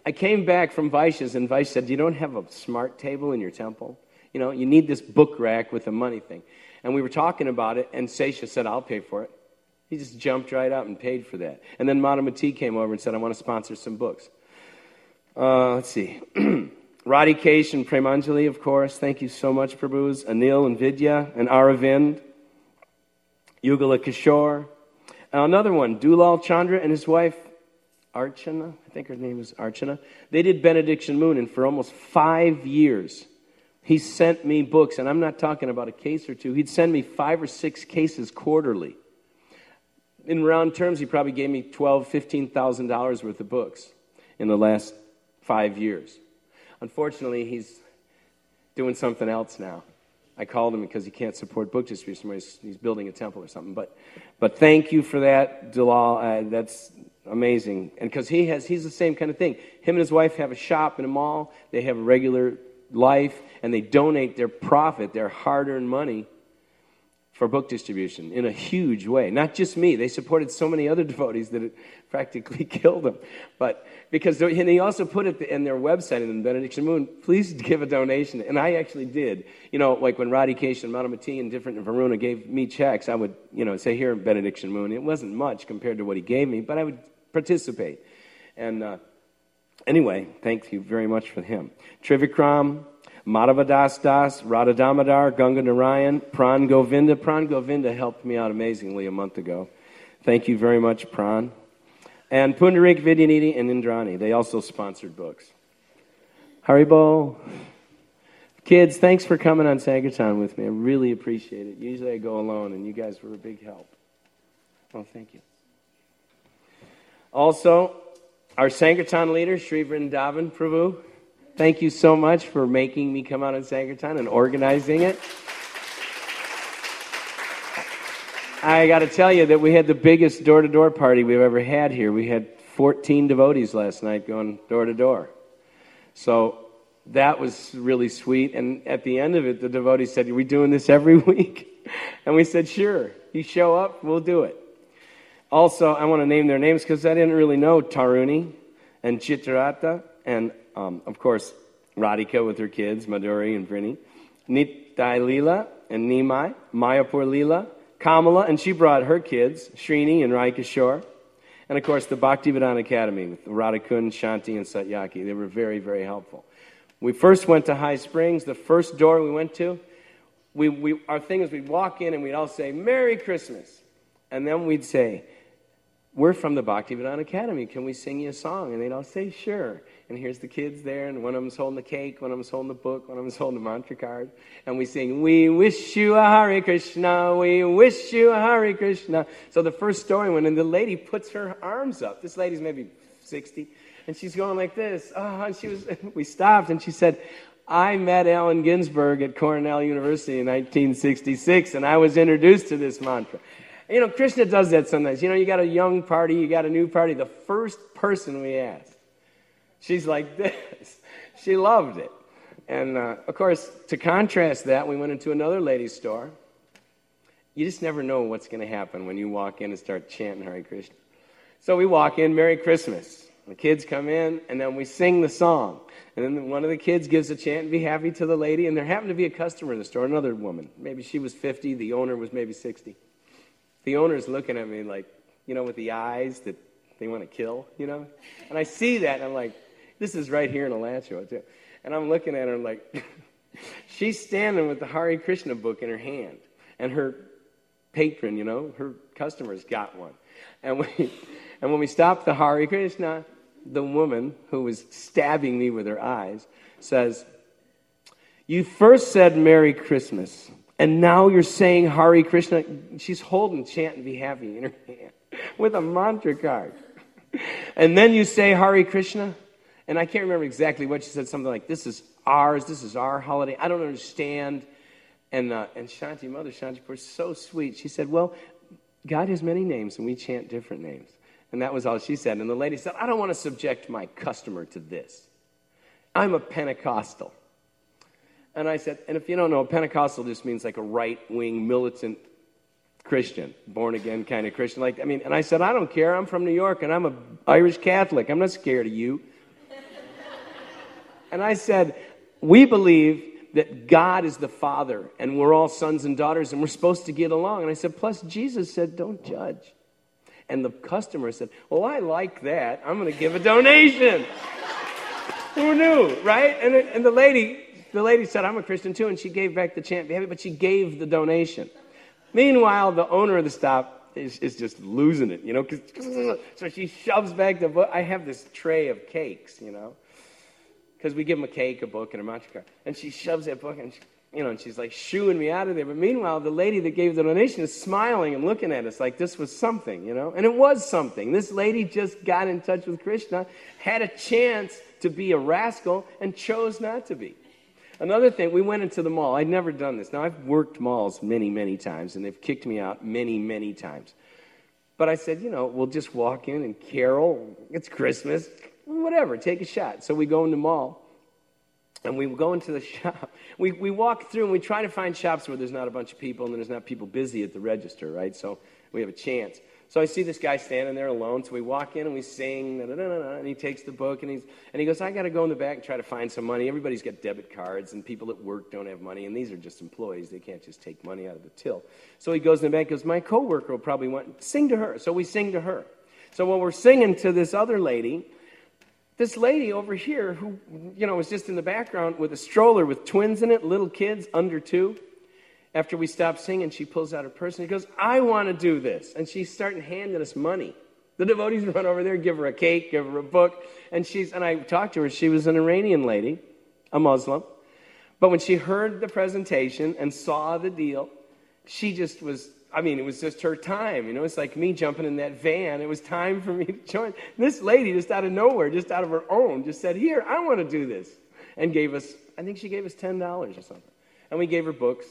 I came back from Vaish's, and Vaish said, you don't have a smart table in your temple? You know, you need this book rack with a money thing. And we were talking about it, and Sesha said, I'll pay for it. He just jumped right up and paid for that. And then Madhamati came over and said, I want to sponsor some books. Uh, let's see. Radhikesh and Premanjali, of course. Thank you so much, Prabhus. Anil and Vidya and Aravind. Yugala Kishore. Uh, another one, Dulal Chandra and his wife, Archana. I think her name is Archana. They did Benediction Moon, and for almost five years, he sent me books. And I'm not talking about a case or two. He'd send me five or six cases quarterly. In round terms, he probably gave me twelve thousand dollars, fifteen thousand dollars worth of books in the last five years. Unfortunately, he's doing something else now. I called him because he can't support book distribution. He's, he's building a temple or something. But but thank you for that, Dalal. Uh, that's amazing. And because he has, he's the same kind of thing. Him and his wife have a shop in a mall. They have a regular life, and they donate their profit, their hard-earned money, for book distribution in a huge way. Not just me. They supported so many other devotees that it practically killed them. But because, and he also put it in their website, in the Benediction Moon, please give a donation. And I actually did. You know, like when Radhikesh and Madhamati and different Varuna gave me checks, I would, you know, say, here, Benediction Moon. It wasn't much compared to what he gave me, but I would participate. And uh, anyway, thank you very much for him. Trivikram, Madhavadas Das, Radha Damodar, Ganga Narayan, Pran Govinda. Pran Govinda helped me out amazingly a month ago. Thank you very much, Pran. And Pundarik, Vidyanidhi, and Indrani. They also sponsored books. Haribol. Kids, thanks for coming on Sankirtan with me. I really appreciate it. Usually I go alone, and you guys were a big help. Oh, thank you. Also, our Sankirtan leader, Sri Vrindavan Prabhu. Thank you so much for making me come out on Sankirtan and organizing it. I got to tell you that we had the biggest door-to-door party we've ever had here. We had fourteen devotees last night going door-to-door. So that was really sweet. And at the end of it, the devotees said, are we doing this every week? And we said, sure. You show up, we'll do it. Also, I want to name their names because I didn't really know Taruni and Chitrata and Um, of course, Radhika with her kids, Madhuri and Vrini, Nitai Leela and Nimai, Mayapur Leela, Kamala, and she brought her kids, Srini and Rai Kishore, and of course the Bhaktivedanta Academy with Radhakund, Shanti, and Satyaki. They were very, very helpful. We first went to High Springs. The first door we went to, we, we our thing is we'd walk in and we'd all say, Merry Christmas. And then we'd say, we're from the Bhaktivedanta Academy. Can we sing you a song? And they'd all say, sure. And here's the kids there, and one of them's holding the cake, one of them's holding the book, one of them's holding the mantra card. And we sing, we wish you a Hare Krishna, we wish you a Hare Krishna. So the first story went, and the lady puts her arms up. This lady's maybe sixty, and she's going like this. Oh, and she was. We stopped, and she said, I met Allen Ginsberg at Cornell University in nineteen sixty-six, and I was introduced to this mantra. You know, Krishna does that sometimes. You know, you got a young party, you got a new party. The first person we asked, she's like this. She loved it. And, uh, of course, to contrast that, we went into another ladies' store. You just never know what's going to happen when you walk in and start chanting Hare Krishna. So we walk in, Merry Christmas. The kids come in, and then we sing the song. And then one of the kids gives a chant, Be Happy, to the lady. And there happened to be a customer in the store, another woman. Maybe she was fifty. The owner was maybe sixty. The owner's looking at me like, you know, with the eyes that they want to kill, you know. And I see that, and I'm like, this is right here in Alachua, too. And I'm looking at her like, she's standing with the Hare Krishna book in her hand. And her patron, you know, her customer's got one. And we, and when we stopped the Hare Krishna, the woman who was stabbing me with her eyes says, you first said Merry Christmas, and now you're saying Hare Krishna. She's holding Chant and Be Happy in her hand with a mantra card. And then you say Hare Krishna. And I can't remember exactly what she said, something like, this is ours, this is our holiday, I don't understand. And uh, and Shanti, Mother Shanti, was so sweet. She said, well, God has many names, and we chant different names. And that was all she said. And the lady said, I don't want to subject my customer to this. I'm a Pentecostal. And I said, and if you don't know, Pentecostal just means like a right-wing militant Christian, born-again kind of Christian. Like, I mean, and I said, I don't care. I'm from New York, and I'm an Irish Catholic. I'm not scared of you. And I said, we believe that God is the Father, and we're all sons and daughters, and we're supposed to get along. And I said, plus Jesus said, don't judge. And the customer said, well, I like that. I'm going to give a donation. Who knew, right? And, and the lady the lady said, I'm a Christian too, and she gave back the chant, be happy, but she gave the donation. Meanwhile, the owner of the stop is, is just losing it, you know, 'cause, so she shoves back the book. I have this tray of cakes, you know, because we give them a cake, a book, and a matcha card. And she shoves that book, and she, you know, and she's like shooing me out of there. But meanwhile, the lady that gave the donation is smiling and looking at us like this was something, you know. And it was something. This lady just got in touch with Krishna, had a chance to be a rascal, and chose not to be. Another thing, we went into the mall. I'd never done this. Now, I've worked malls many, many times, and they've kicked me out many, many times. But I said, you know, we'll just walk in and carol. It's Christmas. Whatever, take a shot. So we go in the mall, and we go into the shop. We we walk through, and we try to find shops where there's not a bunch of people, and there's not people busy at the register, right? So we have a chance. So I see this guy standing there alone. So we walk in and we sing, da, da, da, da, and he takes the book and he's and he goes, I got to go in the back and try to find some money. Everybody's got debit cards, and people at work don't have money, and these are just employees. They can't just take money out of the till. So he goes in the back and goes, my coworker will probably want, sing to her. So we sing to her. So when we're singing to this other lady, this lady over here who, you know, was just in the background with a stroller with twins in it, little kids under two. After we stop singing, she pulls out her purse and she goes, I want to do this. And she's starting handing us money. The devotees run over there, give her a cake, give her a book. And she's and I talked to her. She was an Iranian lady, a Muslim. But when she heard the presentation and saw the deal, she just was, I mean, it was just her time. You know, it's like me jumping in that van. It was time for me to join. This lady, just out of nowhere, just out of her own, just said, here, I want to do this. And gave us, I think she gave us ten dollars or something. And we gave her books.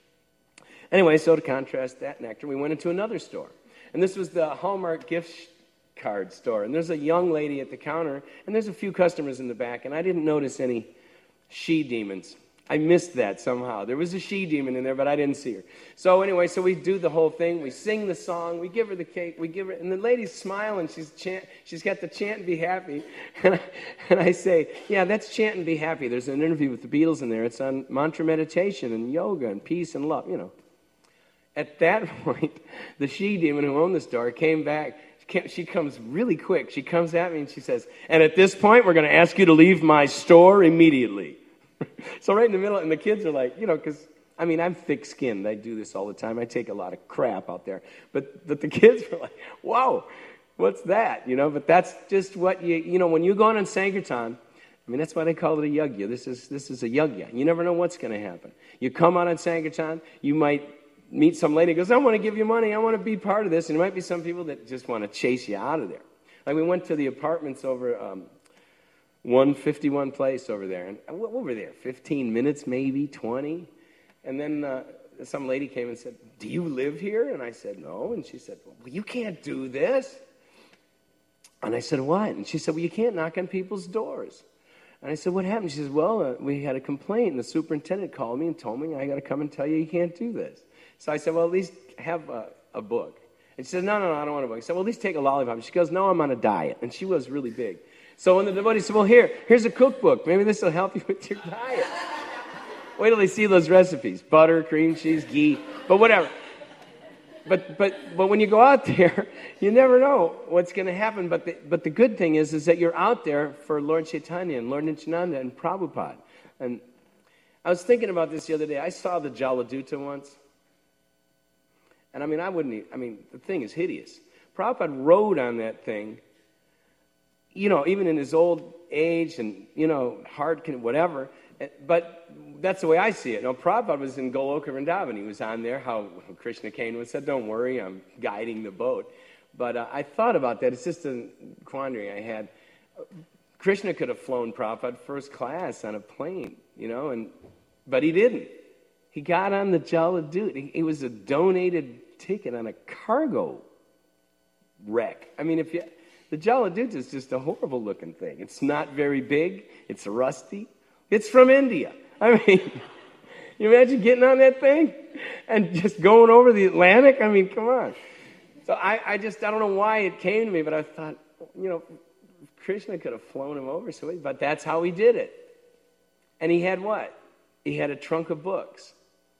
Anyway, so to contrast that nectar, we went into another store. And this was the Hallmark gift card store. And there's a young lady at the counter, and there's a few customers in the back, and I didn't notice any she-demons. I missed that somehow. There was a she-demon in there, but I didn't see her. So anyway, so we do the whole thing. We sing the song. We give her the cake. We give her, and the lady's smiling. She's chant, she's got the chant and be happy. And I, and I say, yeah, that's chant and be happy. There's an interview with the Beatles in there. It's on mantra meditation and yoga and peace and love, you know. At that point, the she-demon who owned the store came back. She comes really quick. She comes at me and she says, and at this point, we're going to ask you to leave my store immediately. So right in the middle, and the kids are like, you know, because, I mean, I'm thick-skinned. I do this all the time. I take a lot of crap out there. But, but the kids were like, whoa, what's that? You know, but that's just what you, you know, when you go on in Sankirtan, I mean, that's why they call it a yagya. This is, this is a yagya. You never know what's going to happen. You come out on Sankirtan, you might meet some lady who goes, I want to give you money. I want to be part of this. And there might be some people that just want to chase you out of there. Like we went to the apartments over um, one fifty-one Place over there. And what were we there? fifteen minutes, maybe, twenty. And then uh, some lady came and said, do you live here? And I said, no. And she said, well, you can't do this. And I said, what? And she said, well, you can't knock on people's doors. And I said, what happened? She says, well, uh, we had a complaint. And the superintendent called me and told me I got to come and tell you you can't do this. So I said, well, at least have a, a book. And she said, no, no, no, I don't want a book. I said, well, at least take a lollipop. And she goes, no, I'm on a diet. And she was really big. So when the devotee said, well, here, here's a cookbook. Maybe this will help you with your diet. Wait till they see those recipes. Butter, cream cheese, ghee, but whatever. But but but when you go out there, you never know what's going to happen. But the, but the good thing is, is that you're out there for Lord Chaitanya and Lord Nityananda and Prabhupada. And I was thinking about this the other day. I saw the Jaladuta once. And I mean, I wouldn't, I mean, the thing is hideous. Prabhupada rode on that thing, you know, even in his old age and, you know, heart, whatever. But that's the way I see it. Now, Prabhupada was in Goloka Vrindavan. He was on there, how Krishna came and said, don't worry, I'm guiding the boat. But uh, I thought about that. It's just a quandary I had. Krishna could have flown Prabhupada first class on a plane, you know, and but he didn't. He got on the Jaladuta. It was a donated ticket on a cargo wreck. I mean, if you, the Jaladuta is just a horrible-looking thing. It's not very big. It's rusty. It's from India. I mean, you imagine getting on that thing and just going over the Atlantic? I mean, come on. So I, I just, I don't know why it came to me, but I thought, you know, Krishna could have flown him over, so he, but that's how he did it. And he had what? He had a trunk of books,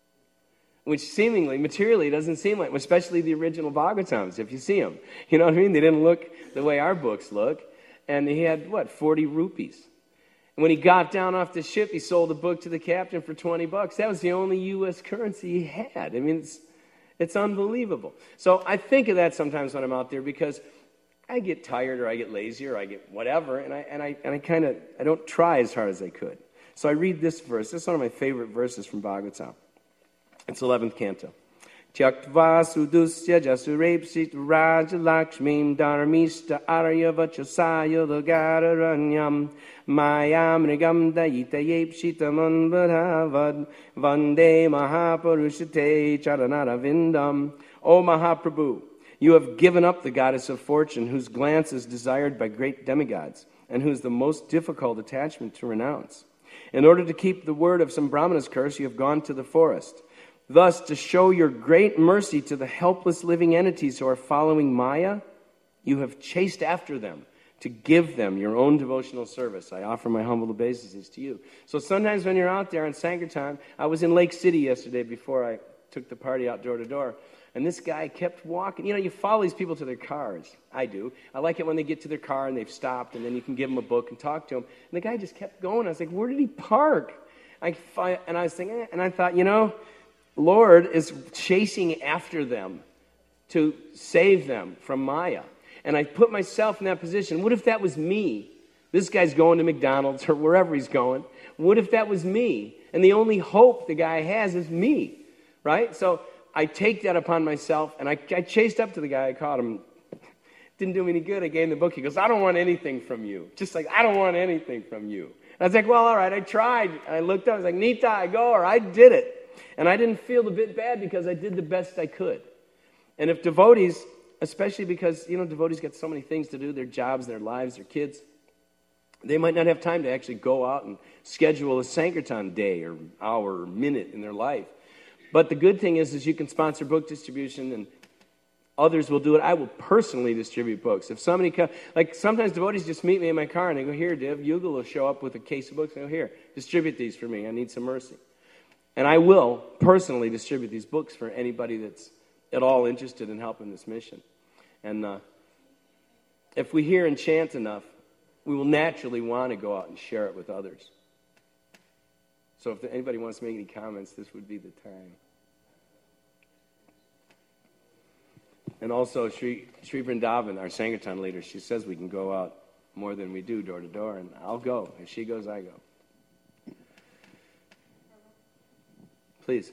which seemingly, materially, doesn't seem like, especially the original Bhagavatams, if you see them. You know what I mean? They didn't look the way our books look. And he had, what, forty rupees. And when he got down off the ship, he sold a book to the captain for twenty bucks. That was the only U S currency he had. I mean, it's, it's unbelievable. So I think of that sometimes when I'm out there because I get tired or I get lazy or I get whatever, and I, and I, and I kind of, I don't try as hard as I could. So I read this verse. This is one of my favorite verses from Bhagavatam. It's eleventh canto. Tyaktva sudusya jasurepsit rajalakshmim dharmishta aryavachasaya lagararanyam mayam nigam dayitayepshitamon vadhavad vande mahapurushate charanara O Mahaprabhu, you have given up the goddess of fortune, whose glance is desired by great demigods, and who is the most difficult attachment to renounce. In order to keep the word of some Brahmana's curse, you have gone to the forest. Thus, to show your great mercy to the helpless living entities who are following Maya, you have chased after them to give them your own devotional service. I offer my humble obeisances to you. So sometimes when you're out there on Sankirtan, I was in Lake City yesterday before I took the party out door to door, and this guy kept walking. You know, you follow these people to their cars. I do. I like it when they get to their car and they've stopped, and then you can give them a book and talk to them. And the guy just kept going. I was like, where did he park? I, and I was thinking, and I thought, you know, Lord is chasing after them to save them from Maya. And I put myself in that position. What if that was me? This guy's going to McDonald's or wherever he's going. What if that was me? And the only hope the guy has is me, right? So I take that upon myself, and I, I chased up to the guy. I caught him. Didn't do me any good. I gave him the book. He goes, I don't want anything from you. Just like, I don't want anything from you. And I was like, well, all right, I tried. And I looked up. I was like, Nita, I go, or I did it. And I didn't feel a bit bad because I did the best I could. And if devotees, especially because, you know, devotees get so many things to do, their jobs, their lives, their kids, they might not have time to actually go out and schedule a Sankirtan day or hour or minute in their life. But the good thing is, is you can sponsor book distribution, and others will do it. I will personally distribute books. If somebody comes, like sometimes devotees just meet me in my car and they go, here, Div, Yugal will show up with a case of books and go, here, distribute these for me. I need some mercy. And I will personally distribute these books for anybody that's at all interested in helping this mission. And uh, if we hear and chant enough, we will naturally want to go out and share it with others. So if anybody wants to make any comments, this would be the time. And also, Sri, Sri Vrindavan, our Sankirtan leader, she says we can go out more than we do door to door, and I'll go. If she goes, I go. Please.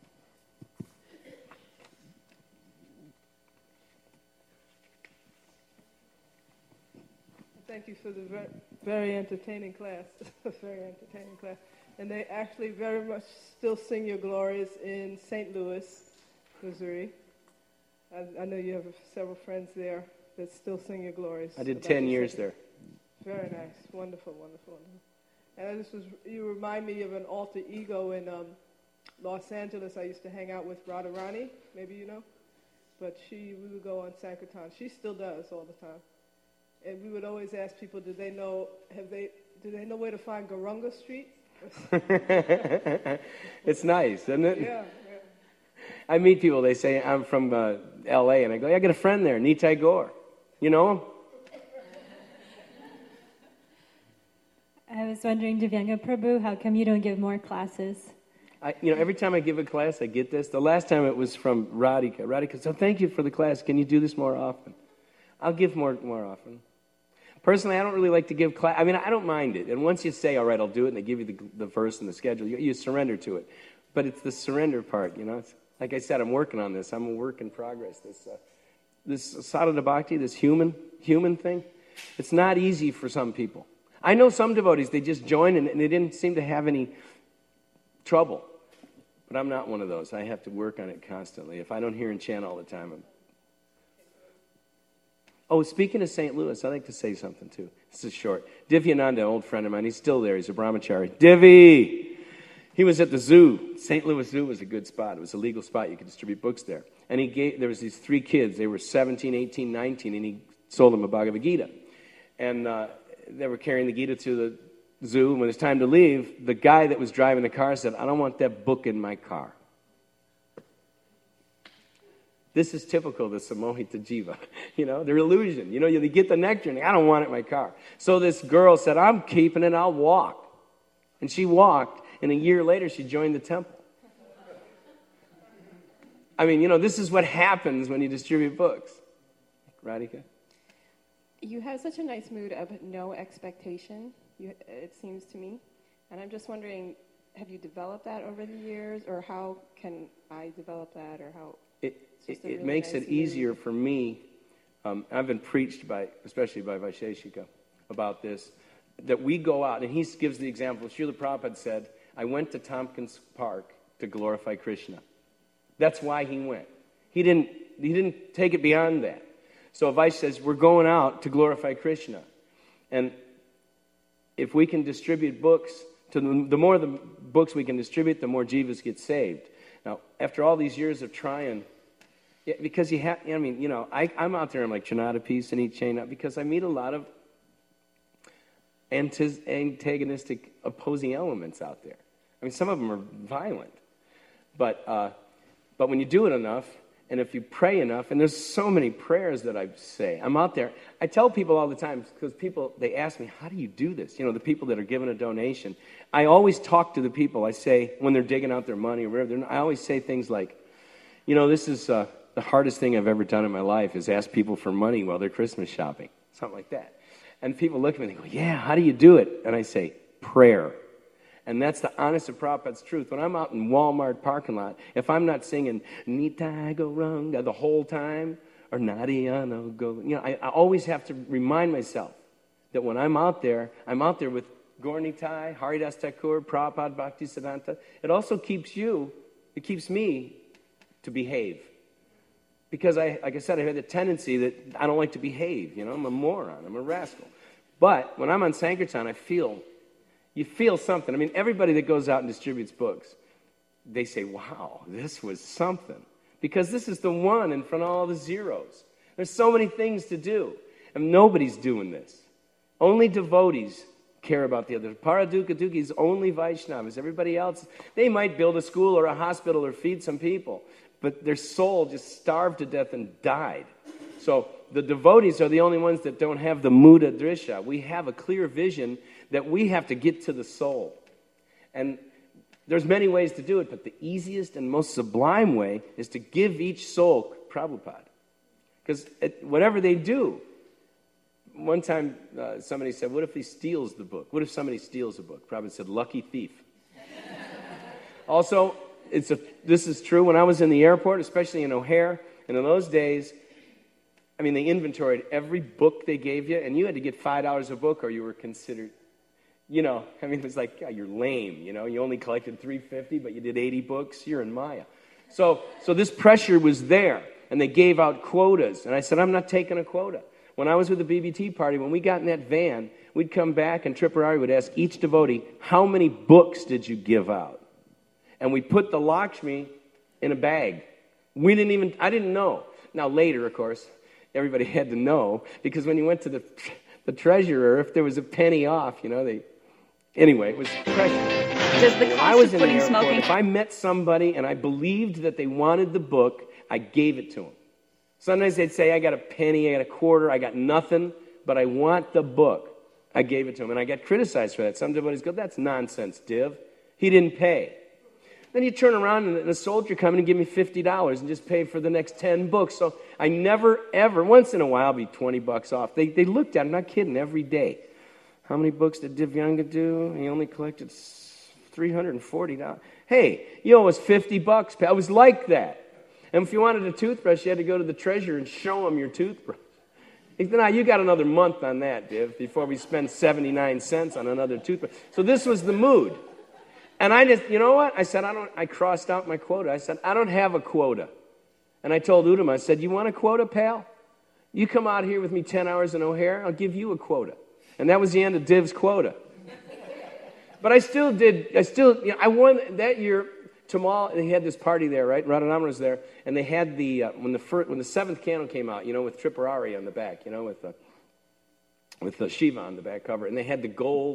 Thank you for the very, very entertaining class. Very entertaining class. And they actually very much still sing your glories in Saint Louis, Missouri. I, I know you have several friends there that still sing your glories. I did ten years there. Very nice. Wonderful, wonderful, wonderful. And this was, you remind me of an alter ego in um, Los Angeles. I used to hang out with Radharani, maybe you know. But she, we would go on Sankirtan. She still does all the time. And we would always ask people, do they know, have they, do they know where to find Garunga Street? It's nice, isn't it? Yeah, yeah. I meet people, they say, I'm from uh, L A, and I go, yeah, I got a friend there, Nitai Gaur. You know him? I was wondering, Divyanga Prabhu, how come you don't give more classes? I, you know, every time I give a class, I get this. The last time it was from Radhika. Radhika, so thank you for the class. Can you do this more often? I'll give more more often. Personally, I don't really like to give class. I mean, I don't mind it. And once you say, all right, I'll do it, and they give you the, the verse and the schedule, you, you surrender to it. But it's the surrender part, you know. It's, like I said, I'm working on this. I'm a work in progress. This uh, this sadhana bhakti, this human human thing, it's not easy for some people. I know some devotees, they just join and, and they didn't seem to have any trouble. But I'm not one of those. I have to work on it constantly. If I don't hear and chant all the time, I'm... Oh, speaking of Saint Louis, I'd like to say something, too. This is short. Divyananda, an old friend of mine, he's still there. He's a brahmachari. Divi! He was at the zoo. Saint Louis Zoo was a good spot. It was a legal spot. You could distribute books there. And he gave, there was these three kids. They were seventeen, eighteen, nineteen, and he sold them a Bhagavad Gita. And uh, they were carrying the Gita to the zoo, and when it's time to leave, the guy that was driving the car said, I don't want that book in my car. This is typical of the Samohita Jiva, you know, their illusion. You know, you get the nectar and I don't want it in my car. So this girl said, I'm keeping it, I'll walk. And she walked, and a year later she joined the temple. I mean, you know, this is what happens when you distribute books. Radhika? You have such a nice mood of no expectation, you, it seems to me. And I'm just wondering, have you developed that over the years, or how can I develop that, or how... It, it, really it makes nice it easier for me. Um, I've been preached by, especially by Vaisheshika, about this, that we go out, and he gives the example. Srila Prabhupada said, I went to Tompkins Park to glorify Krishna. That's why he went. He didn't, he didn't take it beyond that. So Vaisheshika says, we're going out to glorify Krishna. And if we can distribute books, to the, the more the books we can distribute, the more jivas get saved. Now, after all these years of trying, yeah, because you have, I mean, you know, I, I'm out there, I'm like, Chanada Peace and eat chain up, because I meet a lot of antagonistic, opposing elements out there. I mean, some of them are violent. But, uh, but when you do it enough, and if you pray enough, and there's so many prayers that I say, I'm out there. I tell people all the time, because people, they ask me, how do you do this? You know, the people that are giving a donation. I always talk to the people. I say, when they're digging out their money or whatever, I always say things like, you know, this is uh, the hardest thing I've ever done in my life is ask people for money while they're Christmas shopping. Something like that. And people look at me and they go, yeah, how do you do it? And I say, prayer. And that's the honest of Prabhupada's truth. When I'm out in Walmart parking lot, if I'm not singing Nitai Gauranga the whole time, or Nadiano Go, you know, I, I always have to remind myself that when I'm out there, I'm out there with Gaur Nitai, Haridas Thakur, Prabhupada Bhaktisiddhanta. It also keeps you, it keeps me to behave. Because, I, like I said, I have the tendency that I don't like to behave. You know, I'm a moron. I'm a rascal. But when I'm on Sankirtan, I feel... You feel something. I mean, everybody that goes out and distributes books, they say, wow, this was something. Because this is the one in front of all the zeros. There's so many things to do. And nobody's doing this. Only devotees care about the other. Paraduka Duki is only Vaishnavas. Everybody else, they might build a school or a hospital or feed some people. But their soul just starved to death and died. So the devotees are the only ones that don't have the Muda Drisha. We have a clear vision that we have to get to the soul. And there's many ways to do it, but the easiest and most sublime way is to give each soul Prabhupada. Because whatever they do, one time uh, somebody said, what if he steals the book? What if somebody steals the book? Prabhupada said, lucky thief. Also, it's a, this is true. When I was in the airport, especially in O'Hare, and in those days, I mean, they inventoried every book they gave you, and you had to get five dollars a book or you were considered... You know, I mean, it was like, yeah, you're lame, you know. You only collected three hundred fifty, but you did eighty books. You're in Maya. So so this pressure was there, and they gave out quotas. And I said, I'm not taking a quota. When I was with the B B T party, when we got in that van, we'd come back, and Tripurari would ask each devotee, how many books did you give out? And we put the Lakshmi in a bag. We didn't even, I didn't know. Now, later, of course, everybody had to know, because when you went to the, the treasurer, if there was a penny off, you know, they... Anyway, it was pressure. Does the When cost I was of in the putting airport, smoking... if I met somebody and I believed that they wanted the book, I gave it to them. Sometimes they'd say, I got a penny, I got a quarter, I got nothing, but I want the book. I gave it to them, and I got criticized for that. Some devotees go, that's nonsense, Div. He didn't pay. Then you turn around and a soldier come in and give me fifty dollars and just pay for the next ten books. So I never, ever, once in a while, I'll be twenty bucks off. They, they looked at it, I'm not kidding, every day. How many books did Divyanga do? He only collected three hundred forty dollars. Hey, you owe us fifty bucks. I was like that. And if you wanted a toothbrush, you had to go to the treasurer and show him your toothbrush. He said, now you got another month on that, Div, before we spend seventy-nine cents on another toothbrush. So this was the mood. And I just, you know what? I said, I don't, I crossed out my quota. I said, I don't have a quota. And I told Udama, I said, you want a quota, pal? You come out here with me ten hours in O'Hare, I'll give you a quota. And that was the end of Div's quota. But I still did, I still, you know, I won that year. Tamal, they had this party there, right? Radhanama was there. And they had the, uh, when the first, when the seventh candle came out, you know, with Tripurari on the back, you know, with the, with the Shiva on the back cover. And they had the gold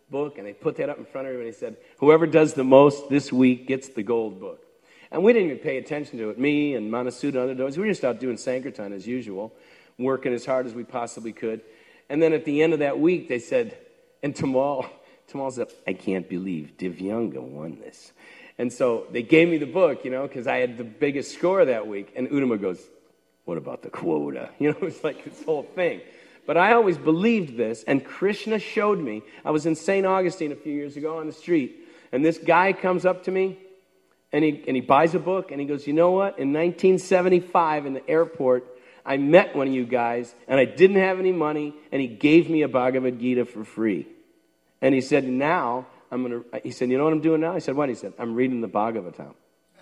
book, and they put that up in front of everybody and said, whoever does the most this week gets the gold book. And we didn't even pay attention to it. Me and Manasuda and other dogs, we were just out doing Sankirtan as usual, working as hard as we possibly could. And then at the end of that week, they said, and Tamal, Tamal said, I can't believe Divyanga won this. And so they gave me the book, you know, because I had the biggest score that week. And Udama goes, what about the quota? You know, it's like this whole thing. But I always believed this, and Krishna showed me. I was in Saint Augustine a few years ago on the street, and this guy comes up to me, and he, and he buys a book, and he goes, you know what? In nineteen seventy-five in the airport, I met one of you guys, and I didn't have any money, and he gave me a Bhagavad Gita for free. And he said, now, I'm going to, he said, you know what I'm doing now? I said, what? He said, I'm reading the Bhagavatam.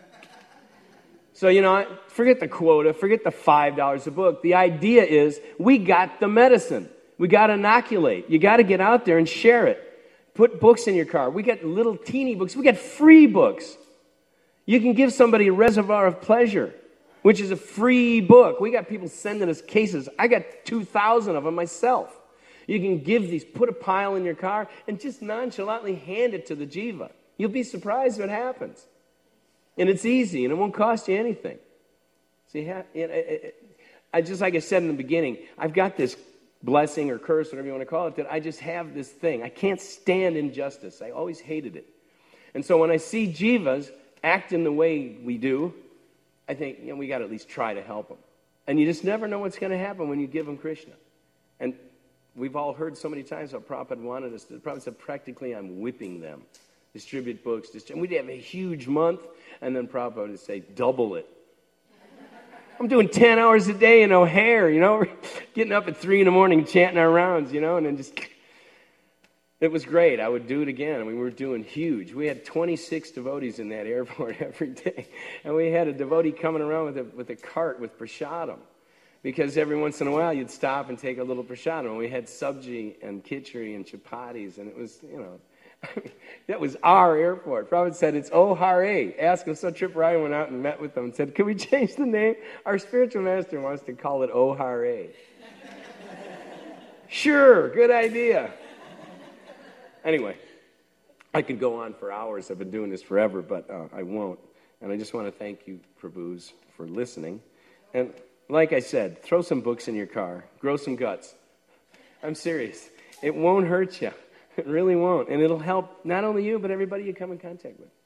So, you know, forget the quota, forget the five dollars a book. The idea is we got the medicine. We got to inoculate. You got to get out there and share it. Put books in your car. We got little teeny books. We got free books. You can give somebody a Reservoir of Pleasure, which is a free book. We got people sending us cases. I got two thousand of them myself. You can give these, put a pile in your car, and just nonchalantly hand it to the jiva. You'll be surprised what happens. And it's easy, and it won't cost you anything. See, I just like I said in the beginning, I've got this blessing or curse, whatever you want to call it, that I just have this thing. I can't stand injustice. I always hated it. And so when I see jivas acting the way we do, I think, you know, we got to at least try to help them. And you just never know what's going to happen when you give them Krishna. And we've all heard so many times how Prabhupada wanted us to. Prabhupada said, practically, I'm whipping them. Distribute books. Distrib- and we'd have a huge month, and then Prabhupada would say, double it. I'm doing ten hours a day in O'Hare, you know. We're getting up at three in the morning chanting our rounds, you know, and then just... It was great. I would do it again. I mean, we were doing huge. We had twenty-six devotees in that airport every day. And we had a devotee coming around with a, with a cart with prasadam. Because every once in a while, you'd stop and take a little prasadam. And we had sabji and khichdi and chapatis. And it was, you know, that was our airport. Prabhupada said, it's O Hare. Ask him. So Trip Ryan went out and met with them and said, can we change the name? Our spiritual master wants to call it O Hare. Sure, good idea. Anyway, I could go on for hours. I've been doing this forever, but uh, I won't. And I just want to thank you, Prabhus, for listening. And like I said, throw some books in your car. Grow some guts. I'm serious. It won't hurt you. It really won't. And it'll help not only you, but everybody you come in contact with.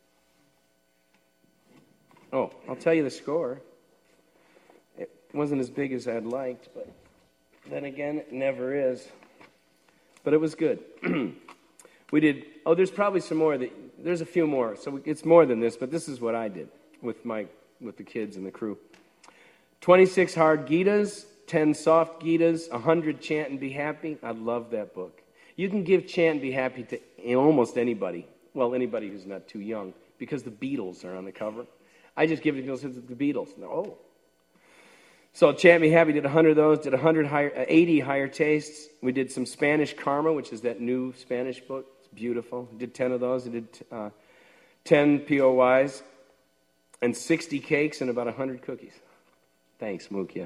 Oh, I'll tell you the score. It wasn't as big as I'd liked, but then again, it never is. But it was good. We did, oh, there's probably some more. That, there's a few more. So it's more than this, but this is what I did with my with the kids and the crew. twenty-six hard Gitas, ten soft Gitas, one hundred chant and be happy. I love that book. You can give chant and be happy to almost anybody. Well, anybody who's not too young, because the Beatles are on the cover. I just give it to the Beatles. And oh. So Chant Me Happy did one hundred of those, did one hundred higher, eighty Higher Tastes. We did some Spanish Karma, which is that new Spanish book. It's beautiful. We did ten of those. We did uh, ten P O Ys and sixty cakes and about one hundred cookies. Thanks, Mukhya.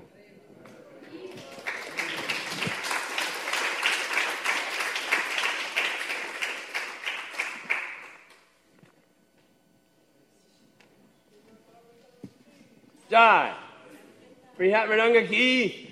Jai. Prihat Mridanga ki.